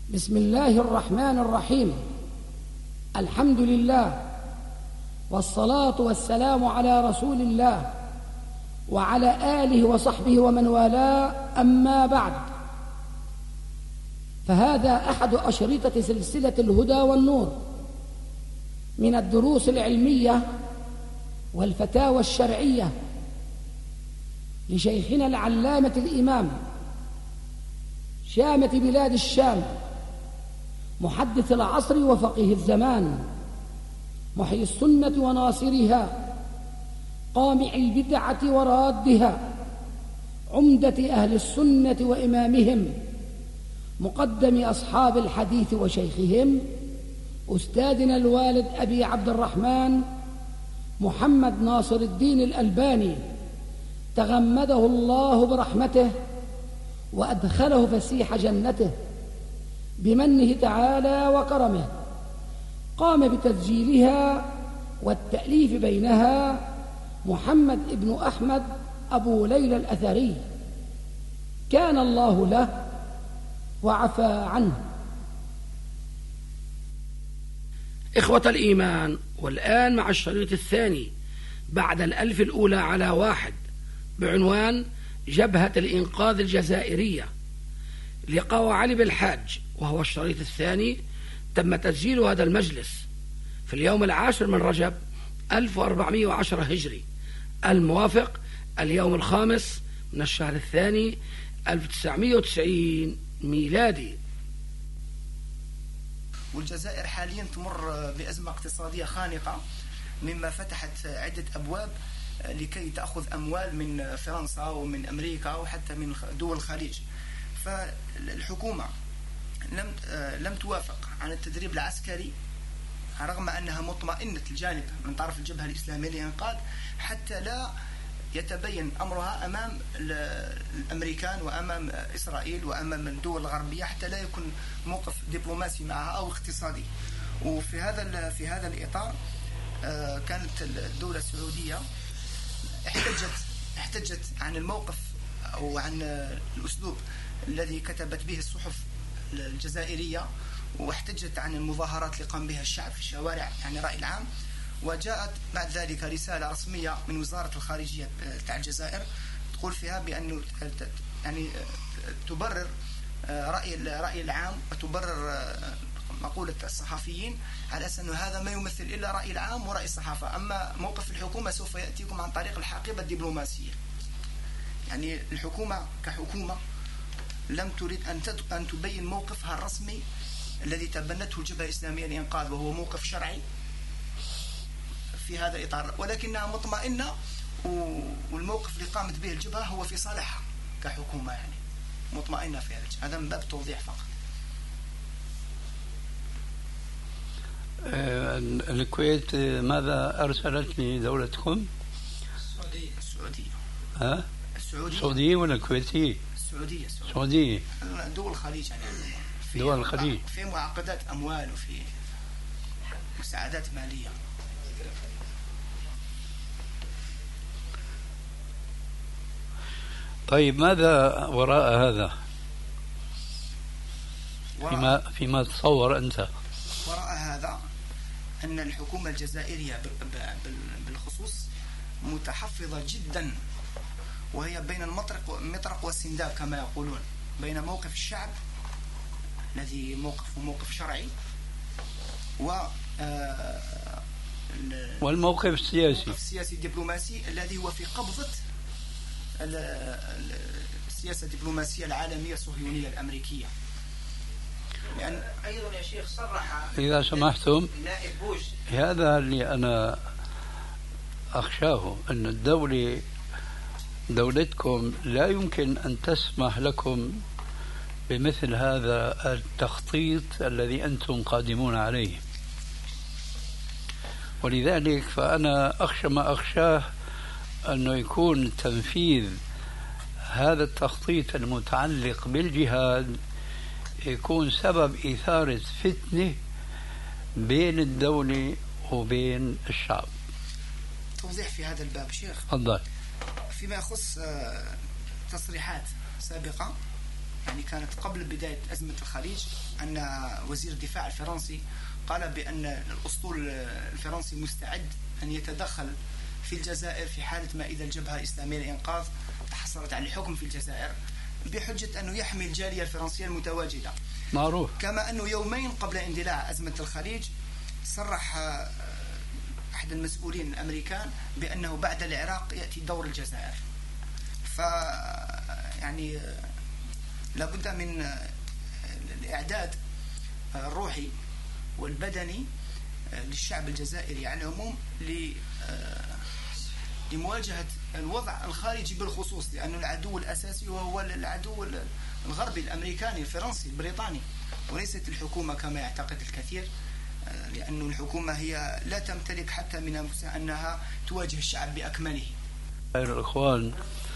بسم الله الرحمن الرحيم. الحمد لله والصلاة والسلام على رسول الله وعلى آله وصحبه ومن والاه، أما بعد، فهذا أحد أشرطة سلسلة الهدى والنور من الدروس العلمية والفتاوى الشرعية لشيخنا العلامة الإمام شامة بلاد الشام، محدث العصر وفقيه الزمان، محيي السنة وناصرها، قامع البدعة ورادها، عمدة أهل السنة وإمامهم، مقدم أصحاب الحديث وشيخهم، أستاذنا الوالد أبي عبد الرحمن محمد ناصر الدين الألباني، تغمده الله برحمته وأدخله فسيح جنته بمنه تعالى وكرمه. قام بتسجيلها والتأليف بينها محمد ابن أحمد أبو ليلى الأثري، كان الله له وعفى عنه. إخوة الإيمان، والآن مع الشريط الثاني بعد 1000 الأولى على 1 بعنوان جبهة الإنقاذ الجزائرية لقاء علي بالحاج، وهو الشريط الثاني. تم تسجيل هذا المجلس في اليوم 10 من رجب 1410 هجري، الموافق اليوم 5 من الشهر الثاني 1990 ميلادي. والجزائر حاليا تمر بأزمة اقتصادية خانقة، مما فتحت عدة أبواب لكي تأخذ أموال من فرنسا ومن أمريكا وحتى من دول الخليج. فالحكومة لم توافق عن التدريب العسكري رغم أنها مطمئنة الجانب من طرف الجبهة الإسلامية للإنقاذ، حتى لا يتبين أمرها أمام الأمريكان وأمام إسرائيل وأمام الدول الغربية، حتى لا يكون موقف دبلوماسي معها أو اقتصادي. وفي هذا الإطار كانت الدولة السعودية احتجت عن الموقف أو عن الأسلوب الذي كتبت به الصحف الجزائرية، واحتجت عن المظاهرات اللي قام بها الشعب في الشوارع، يعني رأي العام. وجاءت بعد ذلك رسالة رسمية من وزارة الخارجية تاع الجزائر تقول فيها بأنه يعني تبرر رأي العام وتبرر مقولة الصحفيين على أساس أنه هذا ما يمثل إلا رأي العام ورأي الصحافة، أما موقف الحكومة سوف يأتيكم عن طريق الحقيبة الدبلوماسية. يعني الحكومة كحكومة لم تريد أن تبين موقفها الرسمي الذي تبنته الجبهة الإسلامية للإنقاذ، وهو موقف شرعي في هذا الإطار، ولكنها مطمئنة، والموقف اللي قامت به الجبهة هو في صالحها كحكومة، يعني مطمئنة في هذا من باب توضيح فقط. الكويت ماذا أرسلت لدولتكم؟ السعودية. السعودية ولا الكويتية؟ السعودية. دول الخليج، يعني دول الخليج في معقدات أموال وفي مساعدات مالية. طيب، ماذا وراء هذا؟ فيما تصور أنت؟ وراء هذا أن الحكومة الجزائرية بالخصوص متحفظة جدا، وهي بين المطرق والسنداب كما يقولون، بين موقف الشعب الذي موقف شرعي والموقف السياسي الدبلوماسي الذي هو في قبضة السياسة الدبلوماسية العالمية الصهيونية الأمريكية. لأن أيضا يا شيخ صرح إذا سمحتم نائب بوش، هذا اللي أنا أخشاه، أن دولتكم لا يمكن أن تسمح لكم بمثل هذا التخطيط الذي أنتم قادمون عليه، ولذلك فأنا أخشى ما أخشاه أنه يكون تنفيذ هذا التخطيط المتعلق بالجهاد يكون سبب إثارة فتنة بين الدولة وبين الشعب. توضيح في هذا الباب شيخ. تفضل. فيما يخص تصريحات سابقة يعني كانت قبل بداية أزمة الخليج، أن وزير الدفاع الفرنسي قال بأن الأسطول الفرنسي مستعد أن يتدخل في الجزائر في حالة ما إذا الجبهة الإسلامية للإنقاذ تحصلت على الحكم في الجزائر، بحجة أنه يحمي الجالية الفرنسية المتواجدة. معروف. كما أنه يومين قبل اندلاع أزمة الخليج صرح أحد المسؤولين الأمريكان بأنه بعد العراق يأتي دور الجزائر. يعني لابد من الإعداد الروحي والبدني للشعب الجزائري على العموم لمواجهة الوضع الخارجي بالخصوص، لأن العدو الأساسي وهو العدو الغربي الأمريكاني الفرنسي البريطاني، وليست الحكومة كما يعتقد الكثير، لأن الحكومة هي لا تمتلك حتى من أنفسها أنها تواجه الشعب بأكمله. خير الإخوان،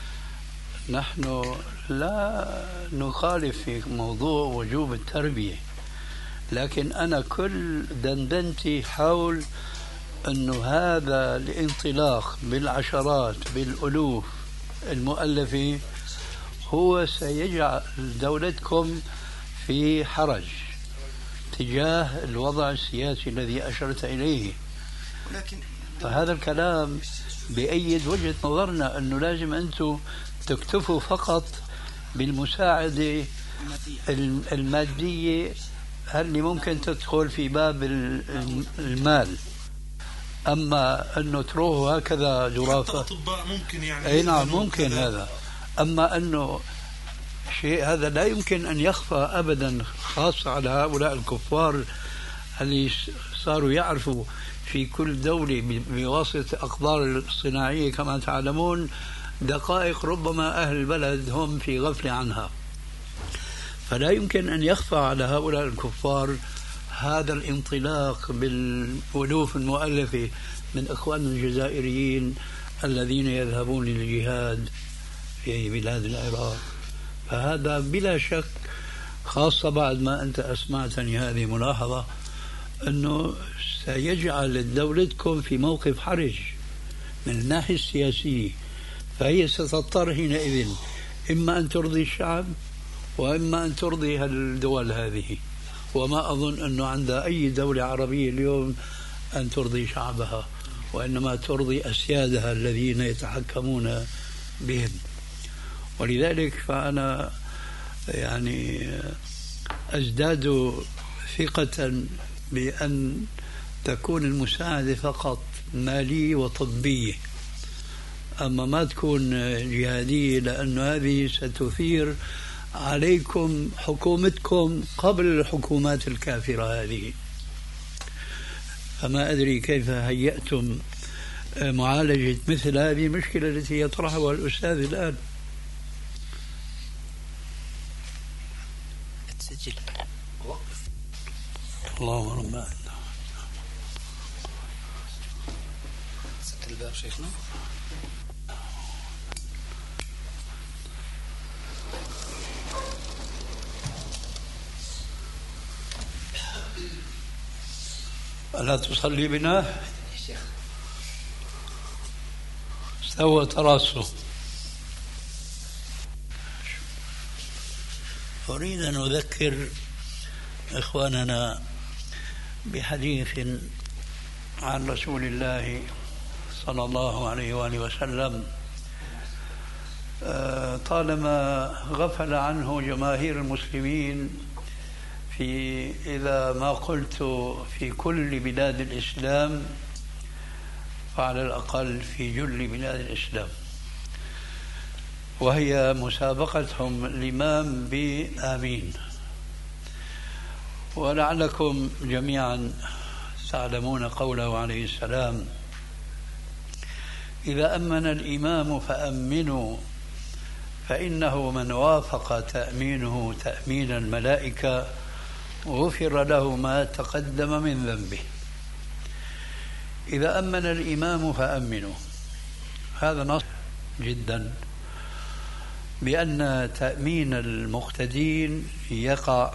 نحن لا نخالف في موضوع وجوب التربية، لكن أنا كل دندنتي حول أنه هذا الانطلاق بالعشرات بالألوف المؤلفة هو سيجعل دولتكم في حرج تجاه الوضع السياسي الذي أشرت إليه. فهذا الكلام بأيد وجهة نظرنا أنه لازم أنتم تكتفوا فقط بالمساعدة المادية اللي ممكن تدخل في باب المال، أما أنه تروحوا هكذا جرافة أطباء ممكن يعني أي نعم ممكن هذا، أما أنه شيء هذا لا يمكن أن يخفى أبدا، خاصة على هؤلاء الكفار اللي صاروا يعرفوا في كل دولة بواسطة أقدار الصناعية كما تعلمون دقائق ربما أهل البلد هم في غفلة عنها. فلا يمكن أن يخفى على هؤلاء الكفار هذا الانطلاق بالألوف المؤلفة من إخواننا الجزائريين الذين يذهبون للجهاد في بلاد العراق. فهذا بلا شك، خاصة بعد ما أنت أسمعتني هذه ملاحظة، أنه سيجعل دولتكم في موقف حرج من الناحية السياسية، فهي ستضطر حينئذ إما أن ترضي الشعب وإما أن ترضي الدول هذه، وما أظن أنه عند أي دولة عربية اليوم أن ترضي شعبها، وإنما ترضي أسيادها الذين يتحكمون بهم. ولذلك فأنا يعني أزداد ثقة بأن تكون المساعدة فقط مالية وطبية، أما ما تكون جهادية، لأن هذه ستثير عليكم حكومتكم قبل الحكومات الكافرة هذه. فما أدري كيف هيأتم معالجة مثل هذه المشكلة التي يطرحها الأستاذ الآن. تسجل اللهم ربنا سكر الباب شيخنا. ألا تصلي بنا؟ استوى تراسه. أريد أن أذكر إخواننا بحديث عن رسول الله صلى الله عليه وآله وسلم طالما غفل عنه جماهير المسلمين في إذا ما قلت في كل بلاد الإسلام فعلى الأقل في جل بلاد الإسلام، وهي مسابقتهم الإمام بآمين. ولعلكم جميعا تعلمون قوله عليه السلام: إذا أمن الإمام فأمنوا فإنه من وافق تأمينه تأمين الملائكة غفر له ما تقدم من ذنبه. إذا أمن الإمام فأمنوا، هذا نص جدا بأن تأمين المقتدين يقع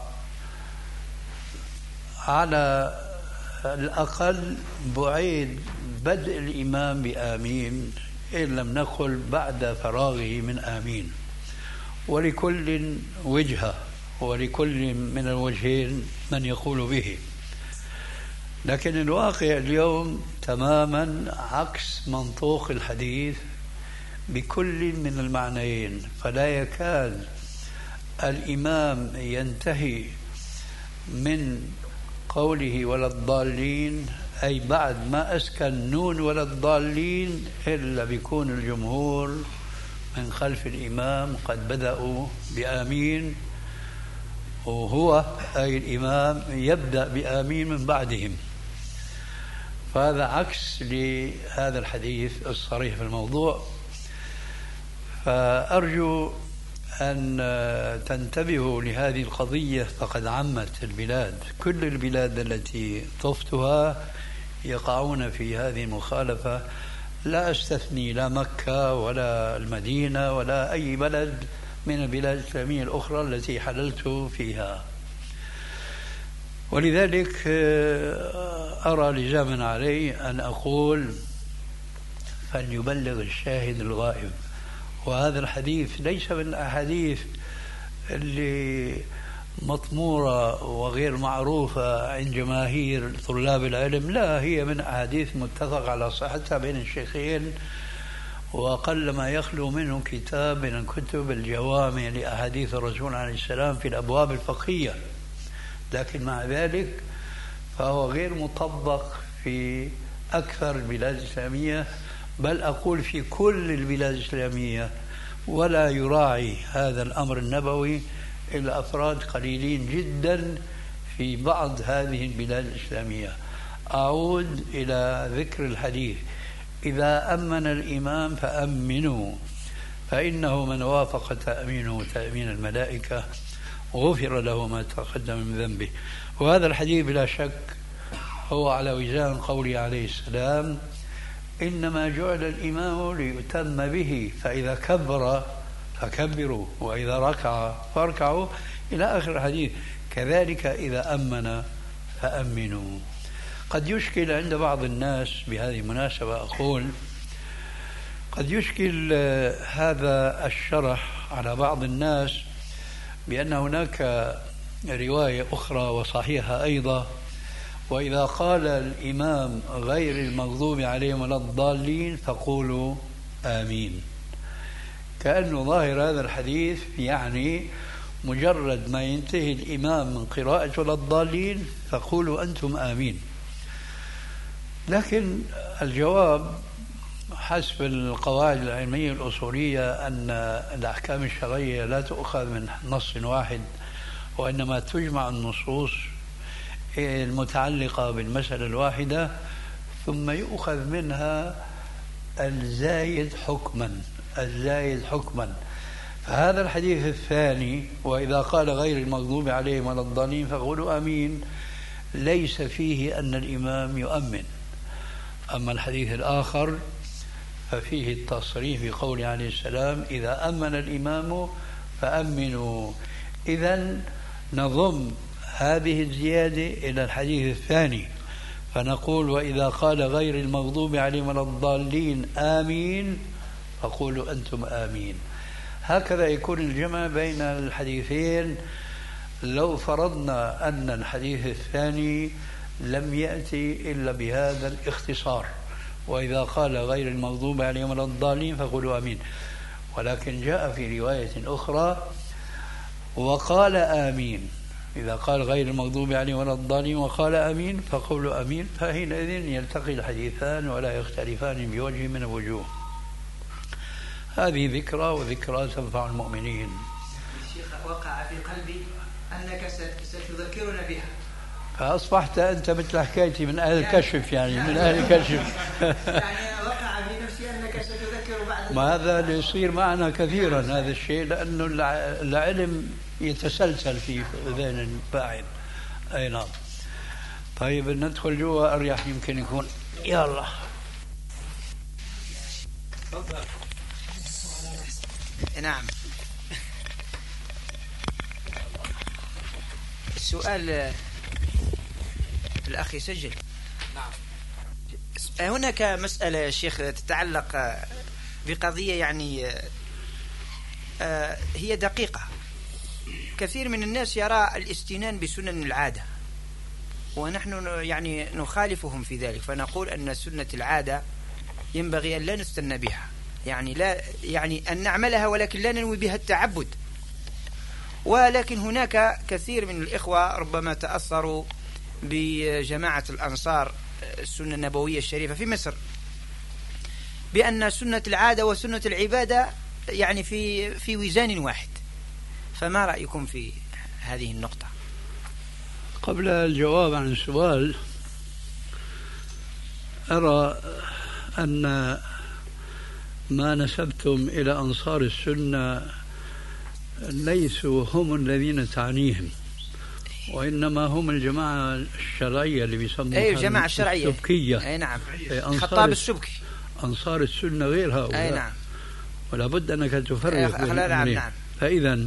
على الأقل بعيد بدء الإمام بآمين، إن لم نقل بعد فراغه من آمين. ولكل وجهة ولكل من الوجهين من يقول به. لكن الواقع اليوم تماما عكس منطوق الحديث بكل من المعنيين، فلا يكاد الإمام ينتهي من قوله ولا الضالين، أي بعد ما أسكن نون ولا الضالين، إلا بيكون الجمهور من خلف الإمام قد بدأوا بآمين، وهو أي الإمام يبدأ بآمين من بعدهم. فهذا عكس لهذا الحديث الصريح في الموضوع. فأرجو أن تنتبهوا لهذه القضية، فقد عمت البلاد، كل البلاد التي طفتها يقعون في هذه المخالفة، لا أستثني لا مكة ولا المدينة ولا أي بلد من البلاد الإسلامية الأخرى التي حللت فيها. ولذلك أرى لزاما علي أن أقول فليبلغ الشاهد الغائب. وهذا الحديث ليس من الأحاديث اللي مطمورة وغير معروفة عند جماهير طلاب العلم، لا، هي من أحاديث متفق على صحتها بين الشيخين، وقل ما يخلو منه كتاب من كتب الجوامع لأحاديث الرسول عليه السلام في الأبواب الفقهية. لكن مع ذلك فهو غير مطبق في أكثر البلاد الإسلامية، بل أقول في كل البلاد الإسلامية، ولا يراعي هذا الأمر النبوي إلا أفراد قليلين جدا في بعض هذه البلاد الإسلامية. أعود إلى ذكر الحديث: إذا أمن الإمام فأمنوا، فإنه من وافق تأمينه تأمين الملائكة غفر له ما تقدم من ذنبه. وهذا الحديث بلا شك هو على وزان قوله عليه السلام: إنما جعل الإمام ليؤتم به، فإذا كبر فكبروا وإذا ركع فاركعوا، إلى آخر الحديث. كذلك إذا أمن فأمنوا. قد يشكل عند بعض الناس، بهذه المناسبة أقول، قد يشكل هذا الشرح على بعض الناس بأن هناك رواية أخرى وصحيحة أيضا: وإذا قال الإمام غير المغضوب عليهم ولا الضالين فقولوا آمين. كأنه ظاهر هذا الحديث يعني مجرد ما ينتهي الإمام من قراءة ولا الضالين فقولوا أنتم آمين. لكن الجواب حسب القواعد العلمية الأصولية أن الأحكام الشرعية لا تؤخذ من نص واحد، وإنما تجمع النصوص المتعلقة بالمسألة الواحدة ثم يؤخذ منها الزايد حكما. فهذا الحديث الثاني: وإذا قال غير المغضوب عليهم ولا الضالين فقولوا آمين، ليس فيه أن الإمام يؤمن. أما الحديث الآخر ففيه التصريح بقول عليه السلام: إذا أمن الإمام فأمنوا. إذن نضم هذه الزيادة إلى الحديث الثاني فنقول: وإذا قال غير المغضوب عليهم ولا الضالين آمين فقولوا أنتم آمين. هكذا يكون الجمع بين الحديثين. لو فرضنا أن الحديث الثاني لم يأتي إلا بهذا الاختصار: وإذا قال غير المغضوب عليهم ولا الضالين فقولوا آمين، ولكن جاء في رواية أخرى: وقال آمين. إذا قال غير المغضوب عليهم ولا الضالين وقال آمين فقولوا آمين، فحينئذ يلتقي الحديثان ولا يختلفان بوجه من الوجوه. هذه ذكرى، وذكرى تنفع المؤمنين. شيخ، وقع في قلبي أنك ستذكرنا بها، فأصبحت أنت مثل حكايتي من أهل الكشف، يعني من أهل الكشف. يعني وقع في نفسي أنك ستذكر بعد ما هذا اللي يصير معنا كثيرا هذا الشيء، لأنه العلم يتسلسل في ذهن الفاعل. أي نعم. طيب ندخل جوا أريح يمكن يكون. يا الله. نعم. السؤال الأخ يسجل. نعم. هناك مسألة يا شيخ تتعلق بقضية يعني هي دقيقة. كثير من الناس يرى الاستنان بسنن العادة، ونحن يعني نخالفهم في ذلك، فنقول أن سنة العادة ينبغي أن لا نستنى بها، يعني أن نعملها ولكن لا ننوي بها التعبد. ولكن هناك كثير من الإخوة ربما تأثروا بجماعة الأنصار السنة النبوية الشريفة في مصر بأن سنة العادة وسنة العبادة يعني في وزان واحد. فما رأيكم في هذه النقطة؟ قبل الجواب عن السؤال، أرى أن ما نسبتم إلى أنصار السنة ليسوا هم الذين تعنيهم، وإنما هم الجماعة الشرعية اللي بيسموها الجماعة الشرعية السبكية. أي نعم، خطاب السبكي. أنصار السنة غير هؤلاء. أي نعم، ولا بد أنك تفرق بين الأمرين. نعم. فإذا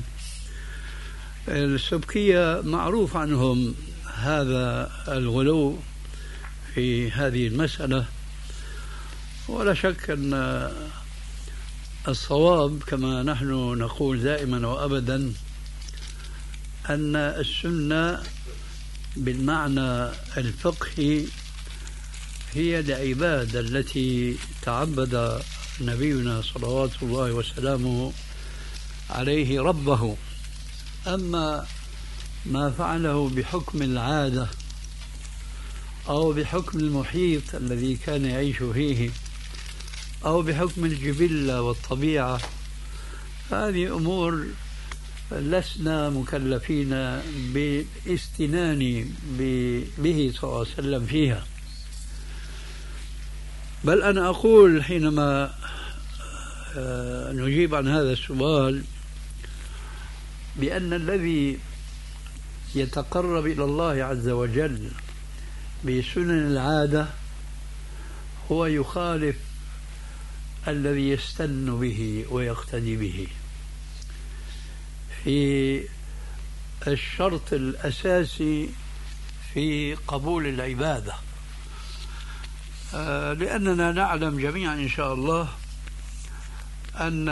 السبكية معروف عنهم هذا الغلو في هذه المسألة، ولا شك أن الصواب كما نحن نقول دائما وأبدا أن السنة بالمعنى الفقهي هي العبادة التي تعبد نبينا صلوات الله وسلامه عليه ربه. أما ما فعله بحكم العادة أو بحكم المحيط الذي كان يعيش فيه أو بحكم الجبلة والطبيعة، هذه أمور لسنا مكلفين باستنان به صلى الله عليه وسلم فيها. بل أنا أقول حينما نجيب عن هذا السؤال بأن الذي يتقرب إلى الله عز وجل بسنن العادة هو يخالف الذي يستن به ويقتدي به في الشرط الأساسي في قبول العبادة. لأننا نعلم جميعا إن شاء الله أن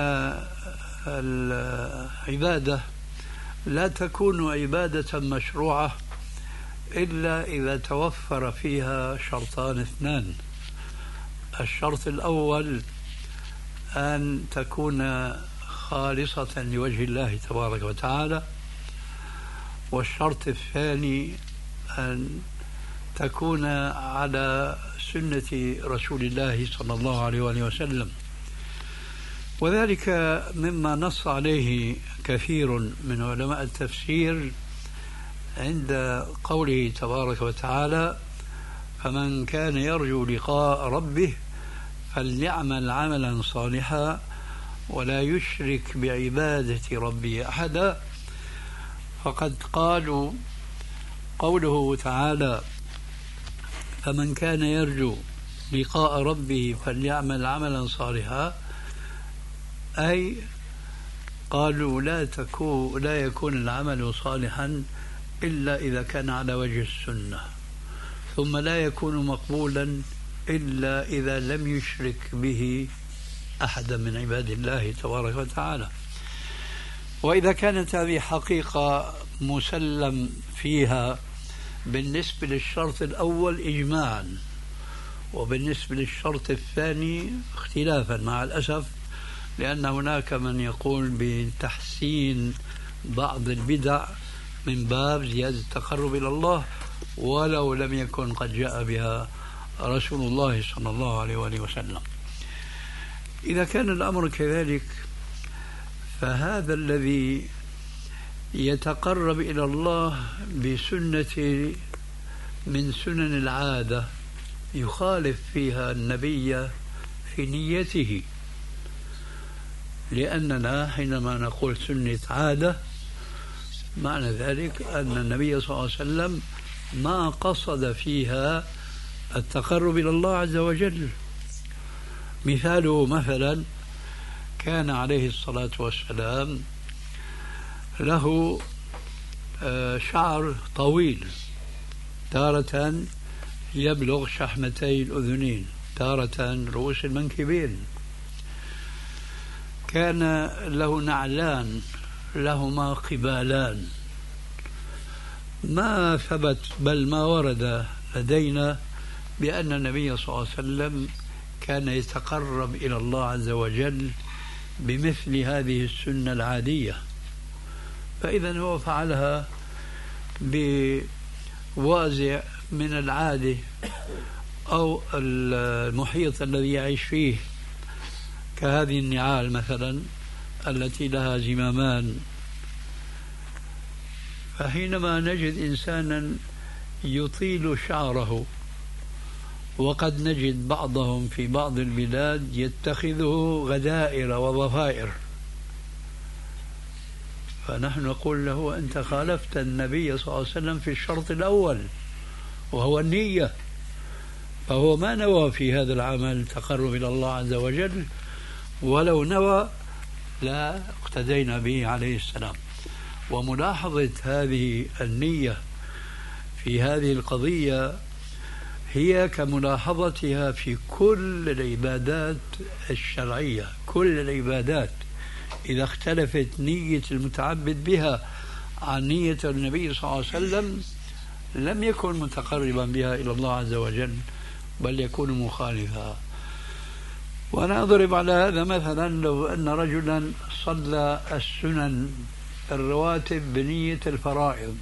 العبادة لا تكون عبادة مشروعة إلا إذا توفر فيها شرطان اثنان. الشرط الأول أن تكون خالصة لوجه الله تبارك وتعالى، والشرط الثاني أن تكون على سنة رسول الله صلى الله عليه وسلم. وذلك مما نص عليه كثير من علماء التفسير عند قوله تبارك وتعالى: فمن كان يرجو لقاء ربه فليعمل عملا صالحا ولا يشرك بعبادة ربه أحدا. فقد قالوا قوله تعالى فمن كان يرجو لقاء ربه فليعمل عملا صالحا، أي قالوا لا يكون العمل صالحا إلا إذا كان على وجه السنة، ثم لا يكون مقبولا إلا إذا لم يشرك به أحدا من عباد الله تبارك وتعالى. وإذا كانت هذه حقيقة مسلم فيها بالنسبة للشرط الأول إجماعا، وبالنسبة للشرط الثاني اختلافا مع الأسف، لأن هناك من يقول بتحسين بعض البدع من باب زيادة التقرب إلى الله ولو لم يكن قد جاء بها رسول الله صلى الله عليه وسلم. إذا كان الأمر كذلك، فهذا الذي يتقرب إلى الله بسنة من سنن العادة يخالف فيها النبي في نيته، لأننا حينما نقول سنة عادة معنى ذلك أن النبي صلى الله عليه وسلم ما قصد فيها التقرب إلى الله عز وجل. مثاله مثلا كان عليه الصلاة والسلام له شعر طويل، تارة يبلغ شحمتي الأذنين، تارة رؤوس المنكبين. كان له نعلان لهما قبالان، ما ثبت بل ما ورد لدينا بأن النبي صلى الله عليه وسلم كان يتقرب إلى الله عز وجل بمثل هذه السنة العادية، فإذا هو فعلها بوازع من العادة أو المحيط الذي يعيش فيه، كهذه النعال مثلا التي لها زمامان. فحينما نجد إنسانا يطيل شعره، وقد نجد بعضهم في بعض البلاد يتخذه غدائر وضفائر، فنحن نقول له أنت خالفت النبي صلى الله عليه وسلم في الشرط الأول وهو النية، فهو ما نوى في هذا العمل تقرب إلى الله عز وجل، ولو نوى لا اقتدينا به عليه السلام. وملاحظة هذه النية في هذه القضية هي كملاحظتها في كل العبادات الشرعية. كل العبادات إذا اختلفت نية المتعبد بها عن نية النبي صلى الله عليه وسلم لم يكن متقربا بها إلى الله عز وجل، بل يكون مخالفا. وأنا أضرب على هذا مثلا لو أن رجلا صلى السنن الرواتب بنية الفرائض،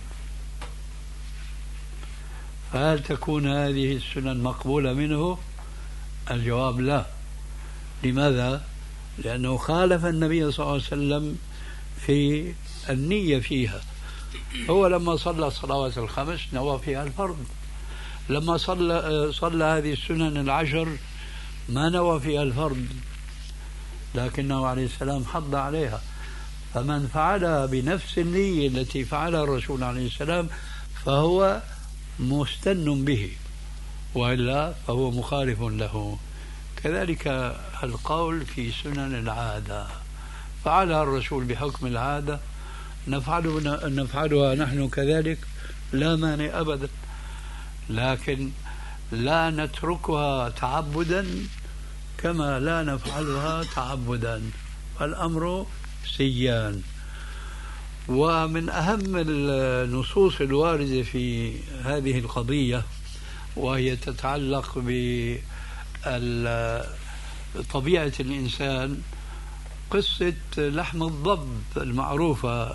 فهل تكون هذه السنن مقبولة منه؟ الجواب لا. لماذا؟ لأنه خالف النبي صلى الله عليه وسلم في النية فيها. هو لما صلى الصلوات الخمس نوى فيها الفرض، لما صلى هذه السنن العشر ما نوى فيها الفرض، لكنه عليه السلام حض عليها. فمن فعلها بنفس النية التي فعلها الرسول عليه السلام فهو مستن به، وإلا فهو مخالف له. كذلك القول في سنن العادة، فعلها الرسول بحكم العادة، نفعلها نحن كذلك لا مانع أبدا، لكن لا نتركها تعبدا كما لا نفعلها تعبدا، الأمر سيان. ومن أهم النصوص الواردة في هذه القضية وهي تتعلق بطبيعة الإنسان قصة لحم الضب المعروفة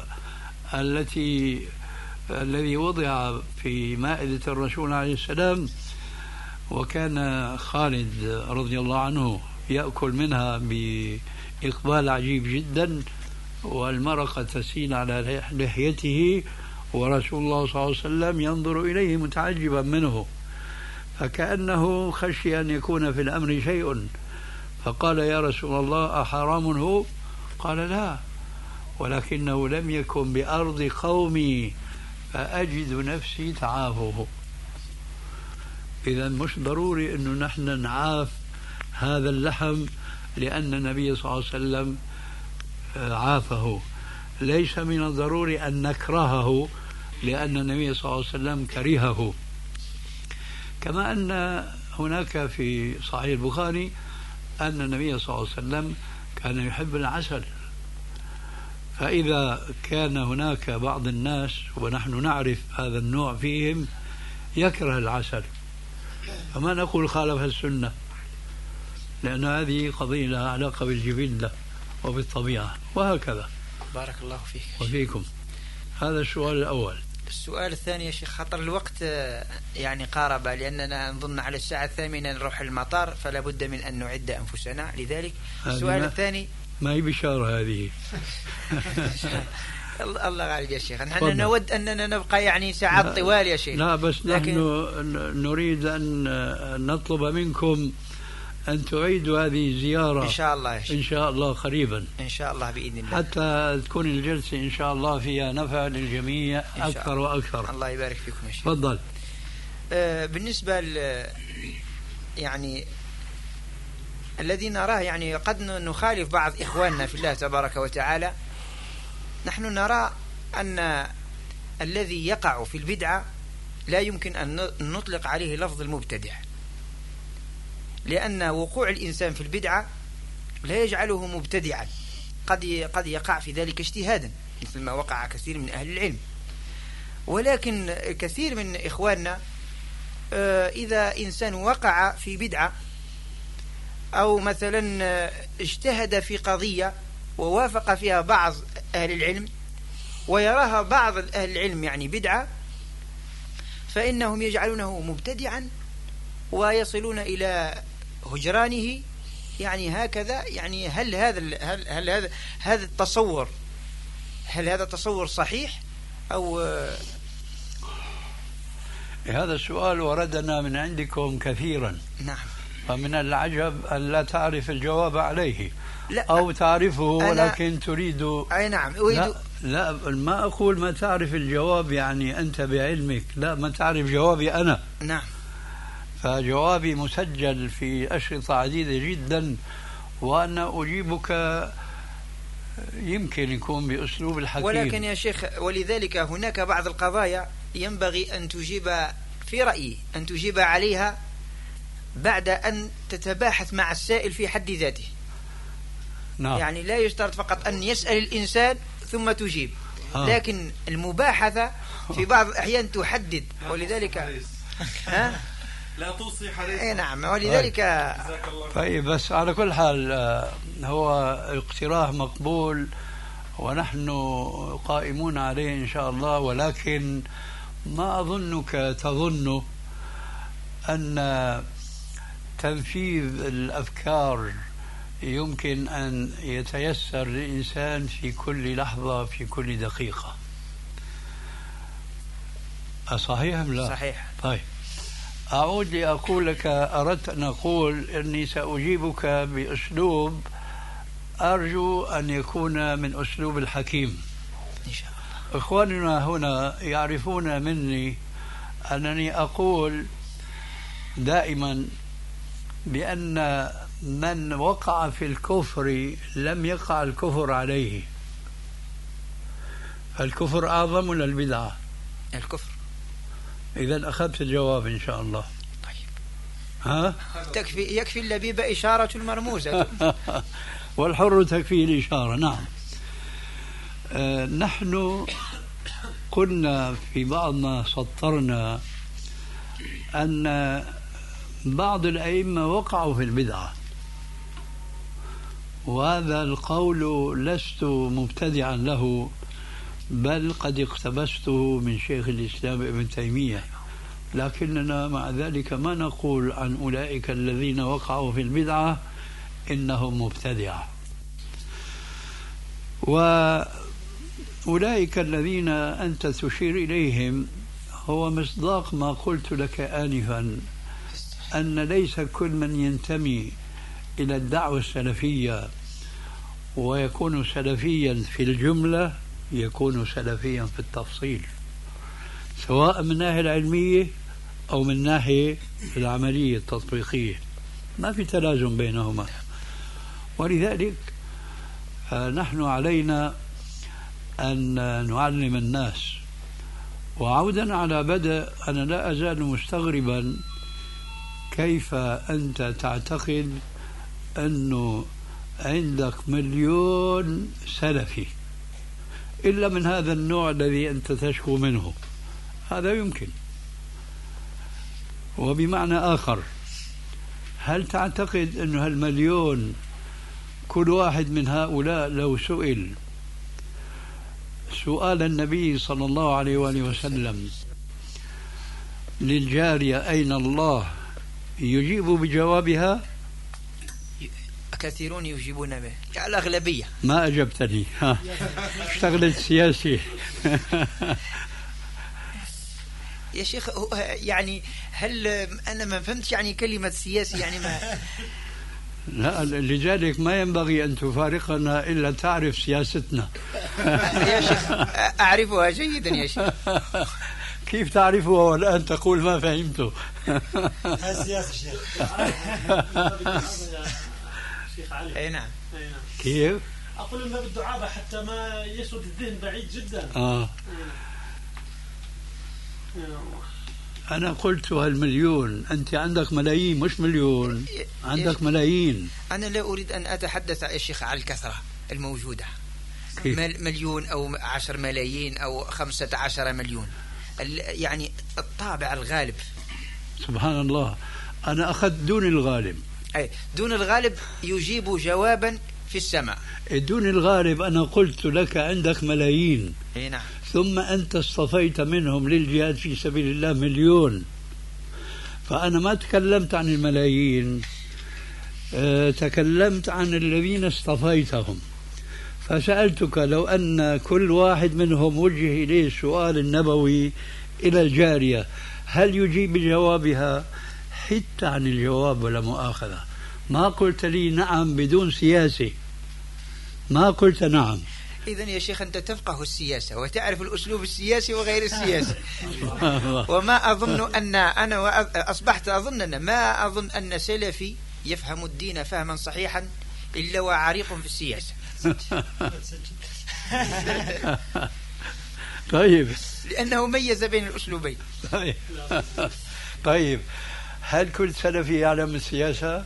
الذي وضع في مائدة الرسول عليه السلام، وكان خالد رضي الله عنه يأكل منها بإقبال عجيب جدا، والمرقة تسيل على لحيته، ورسول الله صلى الله عليه وسلم ينظر إليه متعجبا منه، فكأنه خشي أن يكون في الأمر شيء، فقال يا رسول الله أحرام هو؟ قال لا، ولكنه لم يكن بأرض قومي فأجد نفسي تعافه. إذا مش ضروري أنه نحن نعاف هذا اللحم لأن النبي صلى الله عليه وسلم عافه، ليس من الضروري أن نكرهه لأن النبي صلى الله عليه وسلم كرهه. كما أن هناك في صحيح البخاري أن النبي صلى الله عليه وسلم كان يحب العسل، فإذا كان هناك بعض الناس ونحن نعرف هذا النوع فيهم يكره العسل، فما نقول خالف السنة، لأن هذه قضية لها علاقة بالجبلة وبالطبيعة وهكذا. بارك الله فيك وفيكم. هذا السؤال الأول. السؤال الثاني يا شيخ، خطر الوقت يعني قارب، لأننا نظن على الساعة 8 نروح المطار، فلا بد من أن نعد أنفسنا لذلك. السؤال الثاني ما هي بشارة هذه. الله غالب يا شيخ، نحن نود أننا نبقى يعني ساعات طوال يا شيخ. لا بس نحن نريد أن نطلب منكم أن تعيدوا هذه الزيارة إن شاء الله يا شيخ. إن شاء الله قريبا إن شاء الله بإذن الله، حتى تكون الجلسة إن شاء الله فيها نفع للجميع أكثر وأكثر. الله يبارك فيكم يا شيخ. تفضل. بالنسبة يعني الذي نراه يعني قد نخالف بعض إخواننا في الله تبارك وتعالى، نحن نرى أن الذي يقع في البدعة لا يمكن أن نطلق عليه لفظ المبتدع، لأن وقوع الإنسان في البدعة لا يجعله مبتدعا، قد يقع في ذلك اجتهادا مثل ما وقع كثير من أهل العلم. ولكن كثير من إخواننا إذا إنسان وقع في بدعة أو مثلا اجتهد في قضية ووافق فيها بعض أهل العلم ويراها بعض أهل العلم يعني بدعة، فإنهم يجعلونه مبتدعا ويصلون إلى هجرانه. يعني هكذا، يعني هل هذا التصور، هل هذا تصور صحيح أو هذا السؤال وردنا من عندكم كثيرا. نعم. فمن العجب أن لا تعرف الجواب عليه، لا أو تعرفه ولكن تريد. أي نعم أريد. لا ما أقول ما تعرف الجواب يعني أنت بعلمك، لا، ما تعرف جوابي أنا. نعم. فجوابي مسجل في أشرطة عديدة جدا، وأنا أجيبك يمكن يكون بأسلوب الحكيم. ولكن يا شيخ، ولذلك هناك بعض القضايا ينبغي أن تجيب، في رأيي أن تجيب عليها بعد أن تتباحث مع السائل في حد ذاته. نعم. يعني لا يشترط فقط أن يسأل الإنسان ثم تجيب، لكن المباحثة في بعض الأحيان تحدد، ولذلك لا توصي حريص. اي نعم، ولذلك طيب، بس على كل حال هو اقتراح مقبول ونحن قائمون عليه إن شاء الله، ولكن ما أظنك تظن أن تنفيذ الأفكار يمكن أن يتيسر للإنسان في كل لحظة في كل دقيقة. أصحيح أم لا؟ صحيح. طيب، أعود لأقول لك، أردت أن أقول أني سأجيبك بأسلوب أرجو أن يكون من أسلوب الحكيم إن شاء الله. إخواننا هنا يعرفون مني أنني أقول دائما بأن من وقع في الكفر لم يقع الكفر عليه. الكفر أعظم ولا البدعة؟ الكفر. إذا أخذت الجواب إن شاء الله. طيب. يكفي اللبيب إشارة المرموزة. والحر تكفيه الإشارة. نعم. نحن قلنا في بعض ما سطرنا أن بعض الأئمة وقعوا في البدعة، وهذا القول لست مبتدعا له، بل قد اقتبسته من شيخ الإسلام ابن تيمية، لكننا مع ذلك ما نقول عن أولئك الذين وقعوا في البدعة إنهم مبتدعة. وأولئك الذين أنت تشير إليهم هو مصداق ما قلت لك آنفا، أن ليس كل من ينتمي إلى الدعوة السلفية ويكون سلفيا في الجملة يكون سلفيا في التفصيل، سواء من الناحية العلمية أو من الناحية العملية التطبيقية، ما في تلازم بينهما. ولذلك نحن علينا أن نعلم الناس. وعودا على بدء، أنا لا أزال مستغربا كيف أنت تعتقد أنه عندك 1,000,000 سلفي إلا من هذا النوع الذي أنت تشكو منه. هذا يمكن. وبمعنى آخر، هل تعتقد أن 1,000,000 كل واحد من هؤلاء لو سئل سؤال النبي صلى الله عليه وآله وسلم للجارية أين الله يجيب بجوابها؟ كثيرون يجيبون به، الأغلبية. ما أجبتني. اشتغلت سياسي. يا شيخ، يعني هل أنا ما فهمت يعني كلمة سياسي يعني ما لا، لذلك ما ينبغي أن تفارقنا إلا تعرف سياستنا. يا شيخ أعرفها جيدا يا شيخ. كيف تعرفها والآن تقول ما فهمته؟ هذا سياسة شيخ. شيخ علي. أي نعم. كيف؟ أقول من باب الدعابة حتى ما يسود الذهن بعيد جدا. أنا قلت 1,000,000، أنت عندك ملايين، مش مليون، عندك ملايين. أنا لا أريد أن أتحدث يا شيخ على الكثرة، الموجودة، مليون أو 10 ملايين أو 15 مليون، يعني الطابع الغالب. سبحان الله، أنا أخذت دون الغالب. أي دون الغالب يجيب جوابا في السماء. دون الغالب أنا قلت لك عندك ملايين، نعم. ثم أنت اصطفيت منهم للجهاد في سبيل الله 1,000,000. فأنا ما تكلمت عن الملايين، تكلمت عن الذين اصطفيتهم. فسألتك لو أن كل واحد منهم وجه إليه السؤال النبوي إلى الجارية هل يجيب بجوابها؟ حتى عن الجواب ولا مؤاخذة. ما قلت لي نعم بدون سياسة، ما قلت نعم. إذن يا شيخ أنت تفقه السياسة وتعرف الأسلوب السياسي وغير السياسي. وما أظن أن أنا أصبحت أظن ما أظن أن سلفي يفهم الدين فهما صحيحا إلا وعريق في السياسة. طيب، لأنه ميز بين الأسلوبين. طيب، هل كل سلفي يعلم السياسة؟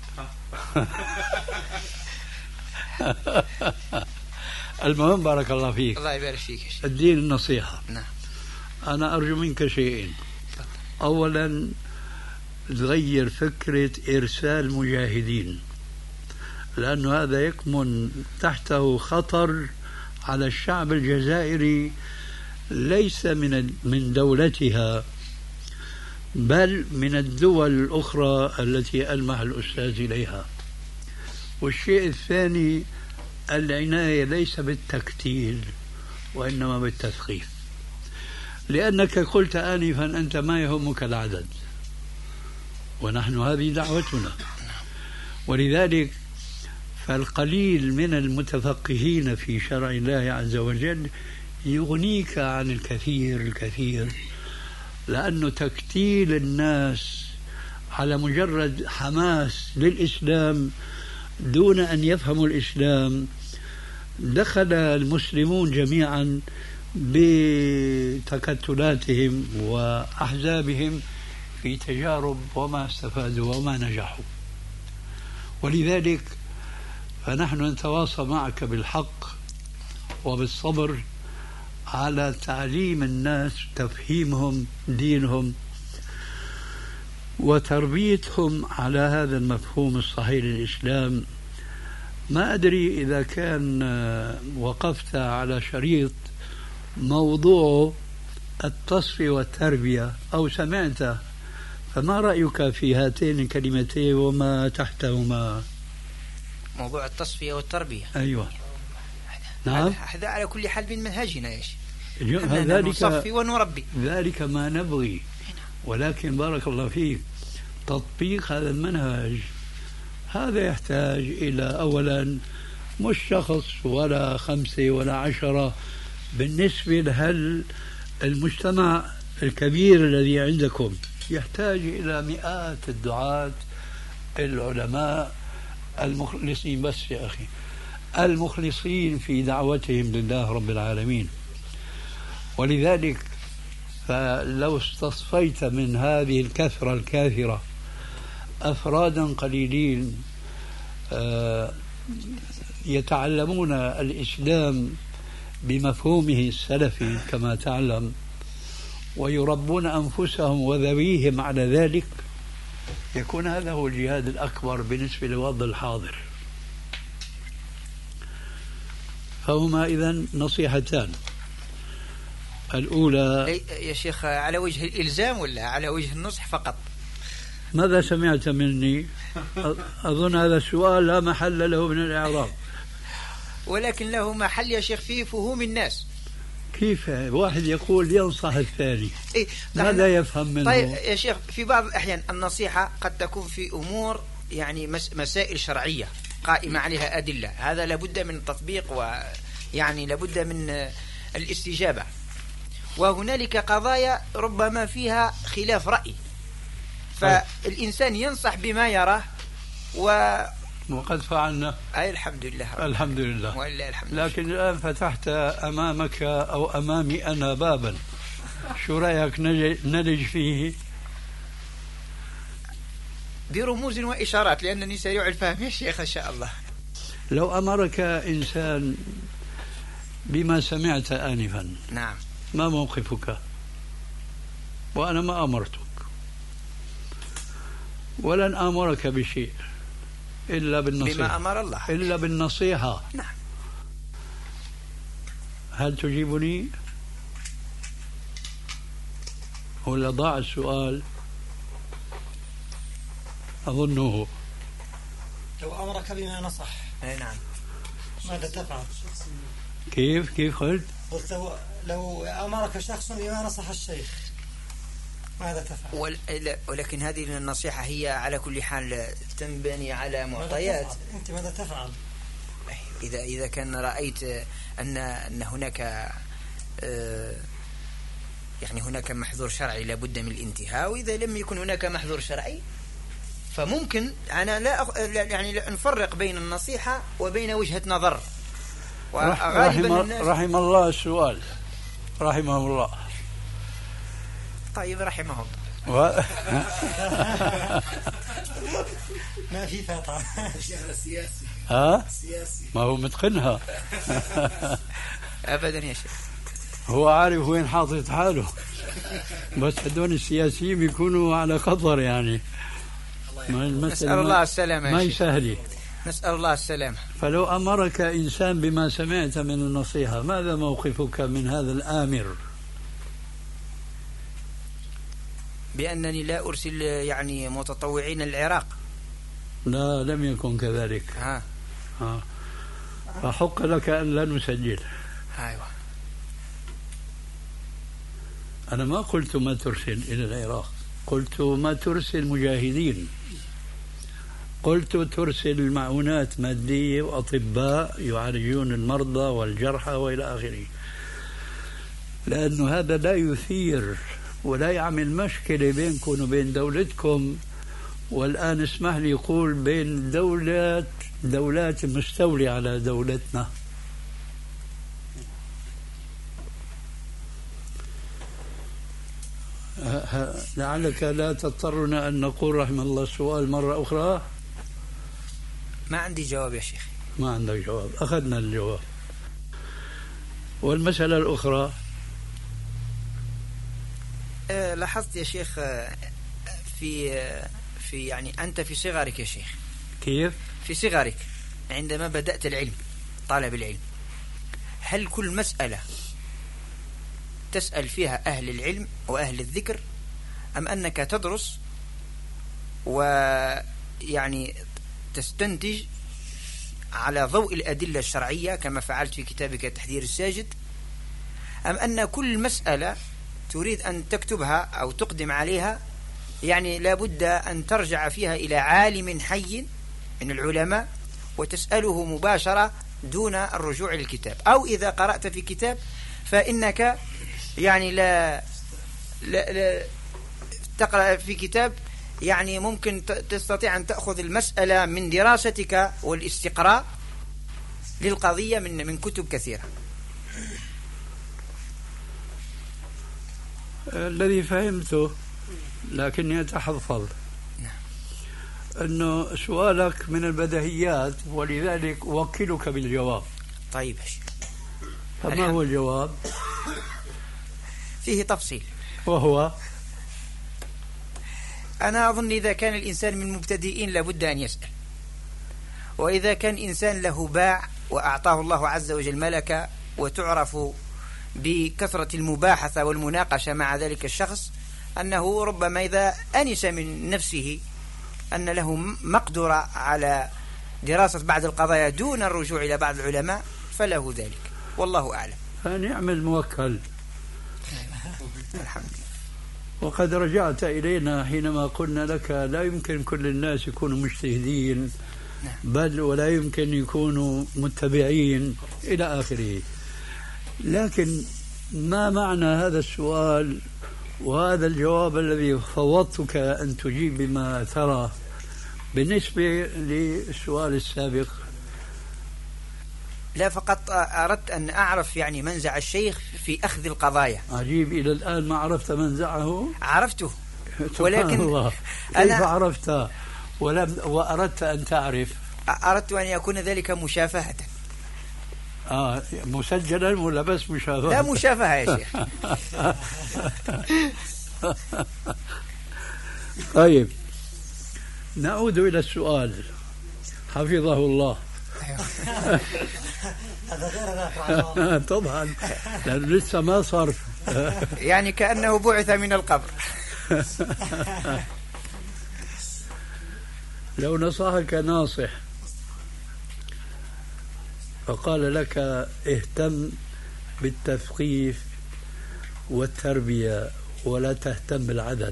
المهم بارك الله فيك. الله يبارك فيك يا شيخ. الدين النصيحة. نعم. أنا أرجو منك شيئين. أولا تغير فكرة إرسال مجاهدين، لأن هذا يكمن تحته خطر على الشعب الجزائري، ليس من دولتها بل من الدول الأخرى التي ألمح الأستاذ إليها. والشيء الثاني العناية ليس بالتكتيل وإنما بالتثقيف، لأنك قلت آنفا أنت ما يهمك العدد، ونحن هذه دعوتنا. ولذلك فالقليل من المتفقهين في شرع الله عز وجل يغنيك عن الكثير، لأنه تكتيل الناس على مجرد حماس للإسلام دون أن يفهموا الإسلام. دخل المسلمون جميعا بتكتلاتهم وأحزابهم في تجارب وما استفادوا وما نجحوا. ولذلك فنحن نتواصى معك بالحق وبالصبر على تعليم الناس، تفهيمهم دينهم وتربيتهم على هذا المفهوم الصحيح للإسلام. ما أدري إذا كان وقفت على شريط موضوع التصفية والتربية أو سمعت، فما رأيك في هاتين الكلمتين وما تحتهما؟ موضوع التصفية والتربية. أيوة، نعم. هذا على كل حال من منهجنا يا شيخ، ذلك نصفي ونربي، ذلك ما نبغي. ولكن بارك الله فيك، تطبيق هذا المنهج هذا يحتاج إلى أولا مش شخص ولا 5 ولا 10، بالنسبة لهل المجتمع الكبير الذي عندكم يحتاج إلى مئات الدعاة العلماء المخلصين، بس يا أخي المخلصين في دعوتهم لله رب العالمين. ولذلك فلو استصفيت من هذه الكثرة الكاثرة أفرادا قليلين يتعلمون الإسلام بمفهومه السلفي كما تعلم، ويربون أنفسهم وذويهم على ذلك، يكون هذا هو الجهاد الأكبر بالنسبة للوضع الحاضر. فهما إذن نصيحتان. الأولى يا شيخ على وجه الإلزام ولا على وجه النصح فقط؟ ماذا سمعت مني؟ أظن هذا السؤال لا محل له من الإعراب. ولكن له محل يا شيخ في فهوم الناس. كيف واحد يقول ينصح الثاني؟ ماذا يفهم منه؟ طيب يا شيخ، في بعض الأحيان النصيحة قد تكون في أمور يعني مسائل شرعية قائمة عليها أدلة، هذا لابد من التطبيق ويعني لابد من الاستجابة. وهنالك قضايا ربما فيها خلاف رأي، فالإنسان ينصح بما يراه وقد فعلنا. أي الحمد لله، الحمد لله. والله الحمد لله. لكن الآن فتحت أمامك أو أمامي أنا بابا، شو رأيك نلج فيه؟ برموز وإشارات، لأنني سريع الفهم يا شيخ إن شاء الله. لو أمرك إنسان بما سمعت آنفا نعم. ما موقفك؟ وأنا ما أمرتك ولن آمرك بشيء إلا بالنصيحة، بما أمر الله، إلا بالنصيحة. نعم. هل تجيبني ولا ضاع السؤال؟ أظنه. لو أمرك بما نصح. أي نعم. ماذا تفعل؟ كيف قلت؟ قلت لو أمرك شخص بما نصح الشيخ ماذا تفعل؟ ولكن هذه النصيحة هي على كل حال تنبني على معطيات. أنت ماذا تفعل؟ إذا كان رأيت أن هناك يعني هناك محظور شرعي لابد من الانتهاء، وإذا لم يكن هناك محظور شرعي فممكن أنا لا نفرق بين النصيحة وبين وجهة نظر. رحم الله السؤال، رحمه الله. طيب رحمه الله. ما في فترة سياسي. سياسي ما هو متقنها. أبدا يا شيخ، هو عارف وين حاطط حاله، بس هدول السياسيين بيكونوا على خطر يعني. نسأل الله السلامة. ما يسهلي. نسأل الله السلامة. فلو أمرك إنسان بما سمعت من النصيحة ماذا موقفك من هذا الآمر؟ بأنني لا أرسل يعني متطوعين العراق. لا، لم يكن كذلك. فحق لك أن لا نسجل. أيوة. أنا ما قلت ما ترسل إلى العراق، قلت ما ترسل مجاهدين، قلت ترسل معونات مادية وأطباء يعالجون المرضى والجرحى وإلى آخره، لأنه هذا لا يثير ولا يعمل مشكلة بينكم وبين دولتكم. والآن اسمح لي يقول بين دولات مستولية على دولتنا. لعلك لا تضطرنا أن نقول رحم الله السؤال مرة أخرى. ما عندي جواب يا شيخ. ما عندك جواب، أخذنا الجواب. والمسألة الأخرى، لاحظت يا شيخ في يعني أنت في صغرك يا شيخ. كيف؟ في صغرك عندما بدأت العلم، طالب العلم، هل كل مسألة تسأل فيها أهل العلم وأهل الذكر، أم أنك تدرس ويعني تستنتج على ضوء الأدلة الشرعية كما فعلت في كتابك تحذير الساجد، أم أن كل مسألة تريد أن تكتبها أو تقدم عليها يعني لابد أن ترجع فيها إلى عالم حي من العلماء وتسأله مباشرة دون الرجوع للكتاب، أو إذا قرأت في كتاب فإنك يعني لا تقرأ في كتاب يعني ممكن تستطيع أن تأخذ المسألة من دراستك والاستقراء للقضية من كتب كثيرة. الذي فهمته لكني أتحفظ أنه سؤالك من البديهيات، ولذلك أوكلك بالجواب. طيب. فما هو الجواب؟ فيه تفصيل، وهو أنا أظن إذا كان الإنسان من المبتدئين لابد أن يسأل، وإذا كان إنسان له باع وأعطاه الله عز وجل ملكة وتعرف بكثرة المباحثة والمناقشة مع ذلك الشخص أنه ربما إذا أنس من نفسه أن له مقدرة على دراسة بعض القضايا دون الرجوع إلى بعض العلماء فله ذلك، والله أعلم. فنعم الموكل. الحمد لله. وقد رجعت إلينا حينما قلنا لك لا يمكن كل الناس يكونوا مجتهدين، بل ولا يمكن يكونوا متبعين إلى آخره. لكن ما معنى هذا السؤال وهذا الجواب الذي فوضتك أن تجيب بما ترى بالنسبة للسؤال السابق؟ لا، فقط أردت أن أعرف يعني منزع الشيخ في أخذ القضايا. عجيب، إلى الآن ما عرفت منزعه؟ عرفته، ولكن الله. كيف عرفت وأردت أن تعرف؟ أردت أن يكون ذلك مشافهة. مسجلا ولا بس مشافهة؟ لا، مشافهة يا شيخ. طيب، نعود إلى السؤال حفظه الله. هذا غير نافع طبعا، لأنه لسه ما صار. يعني كأنه بعث من القبر. لو نصحك ناصح فقال لك اهتم بالتثقيف والتربية ولا تهتم بالعدد،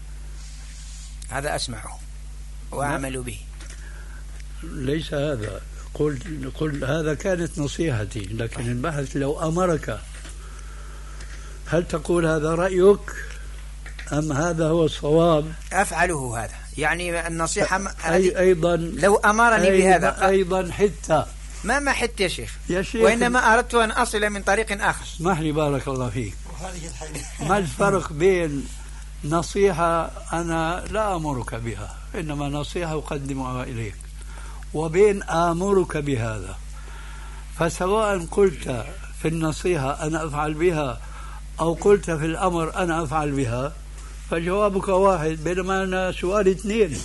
هذا أسمعه وأعمل به. ليس هذا، قل هذا كانت نصيحتي، لكن البحث لو أمرك هل تقول هذا رأيك أم هذا هو الصواب؟ أفعله هذا، يعني النصيحة أيضا لو أمرني بهذا أيضا حتى ما حت يا شيخ، شيخ، وإنما أردت أن أصل من طريق آخر. اسمح لي بارك الله فيك، ما الفرق بين نصيحة أنا لا أمرك بها إنما نصيحة أقدمها إليك وبين آمرك بهذا؟ فسواء قلت في النصيحة أنا أفعل بها أو قلت في الأمر أنا أفعل بها فجوابك واحد، بينما أنا سؤال اثنين.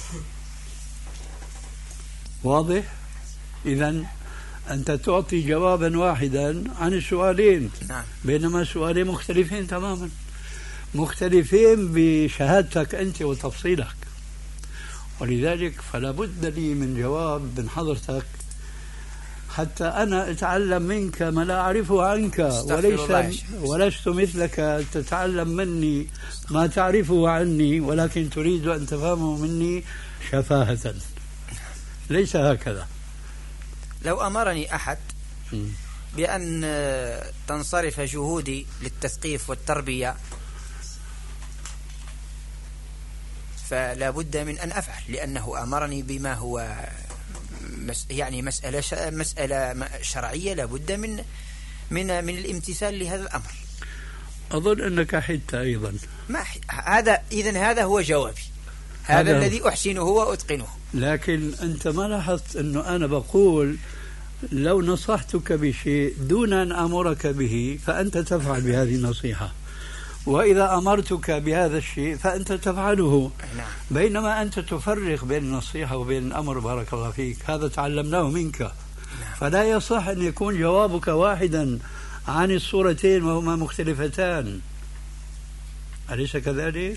واضح؟ إذن أنت تعطي جوابا واحدا عن السؤالين، بينما سؤالين مختلفين تماما، مختلفين بشهادتك أنت وتفصيلك. ولذلك فلا بد لي من جواب من حضرتك حتى أنا أتعلم منك ما لا أعرفه عنك، ولست مثلك تتعلم مني ما تعرفه عني ولكن تريد أن تفهمه مني شفاهة. ليس هكذا. لو أمرني أحد بأن تنصرف جهودي للتثقيف والتربية فلا بد من أن أفعل، لأنه أمرني بما هو يعني مسألة شرعية، لا بد من الامتثال لهذا الأمر. أظن أنك حدت أيضا. هذا هو جوابي، هذا الذي أحسنه وأتقنه. لكن أنت ما لاحظت أنه أنا بقول لو نصحتك بشيء دون أن أمرك به فأنت تفعل بهذه النصيحة، وإذا أمرتك بهذا الشيء فأنت تفعله. بينما أنت تفرق بين النصيحة وبين الأمر. بارك الله فيك، هذا تعلمناه منك. فلا يصح أن يكون جوابك واحدا عن الصورتين وهما مختلفتان، أليس كذلك؟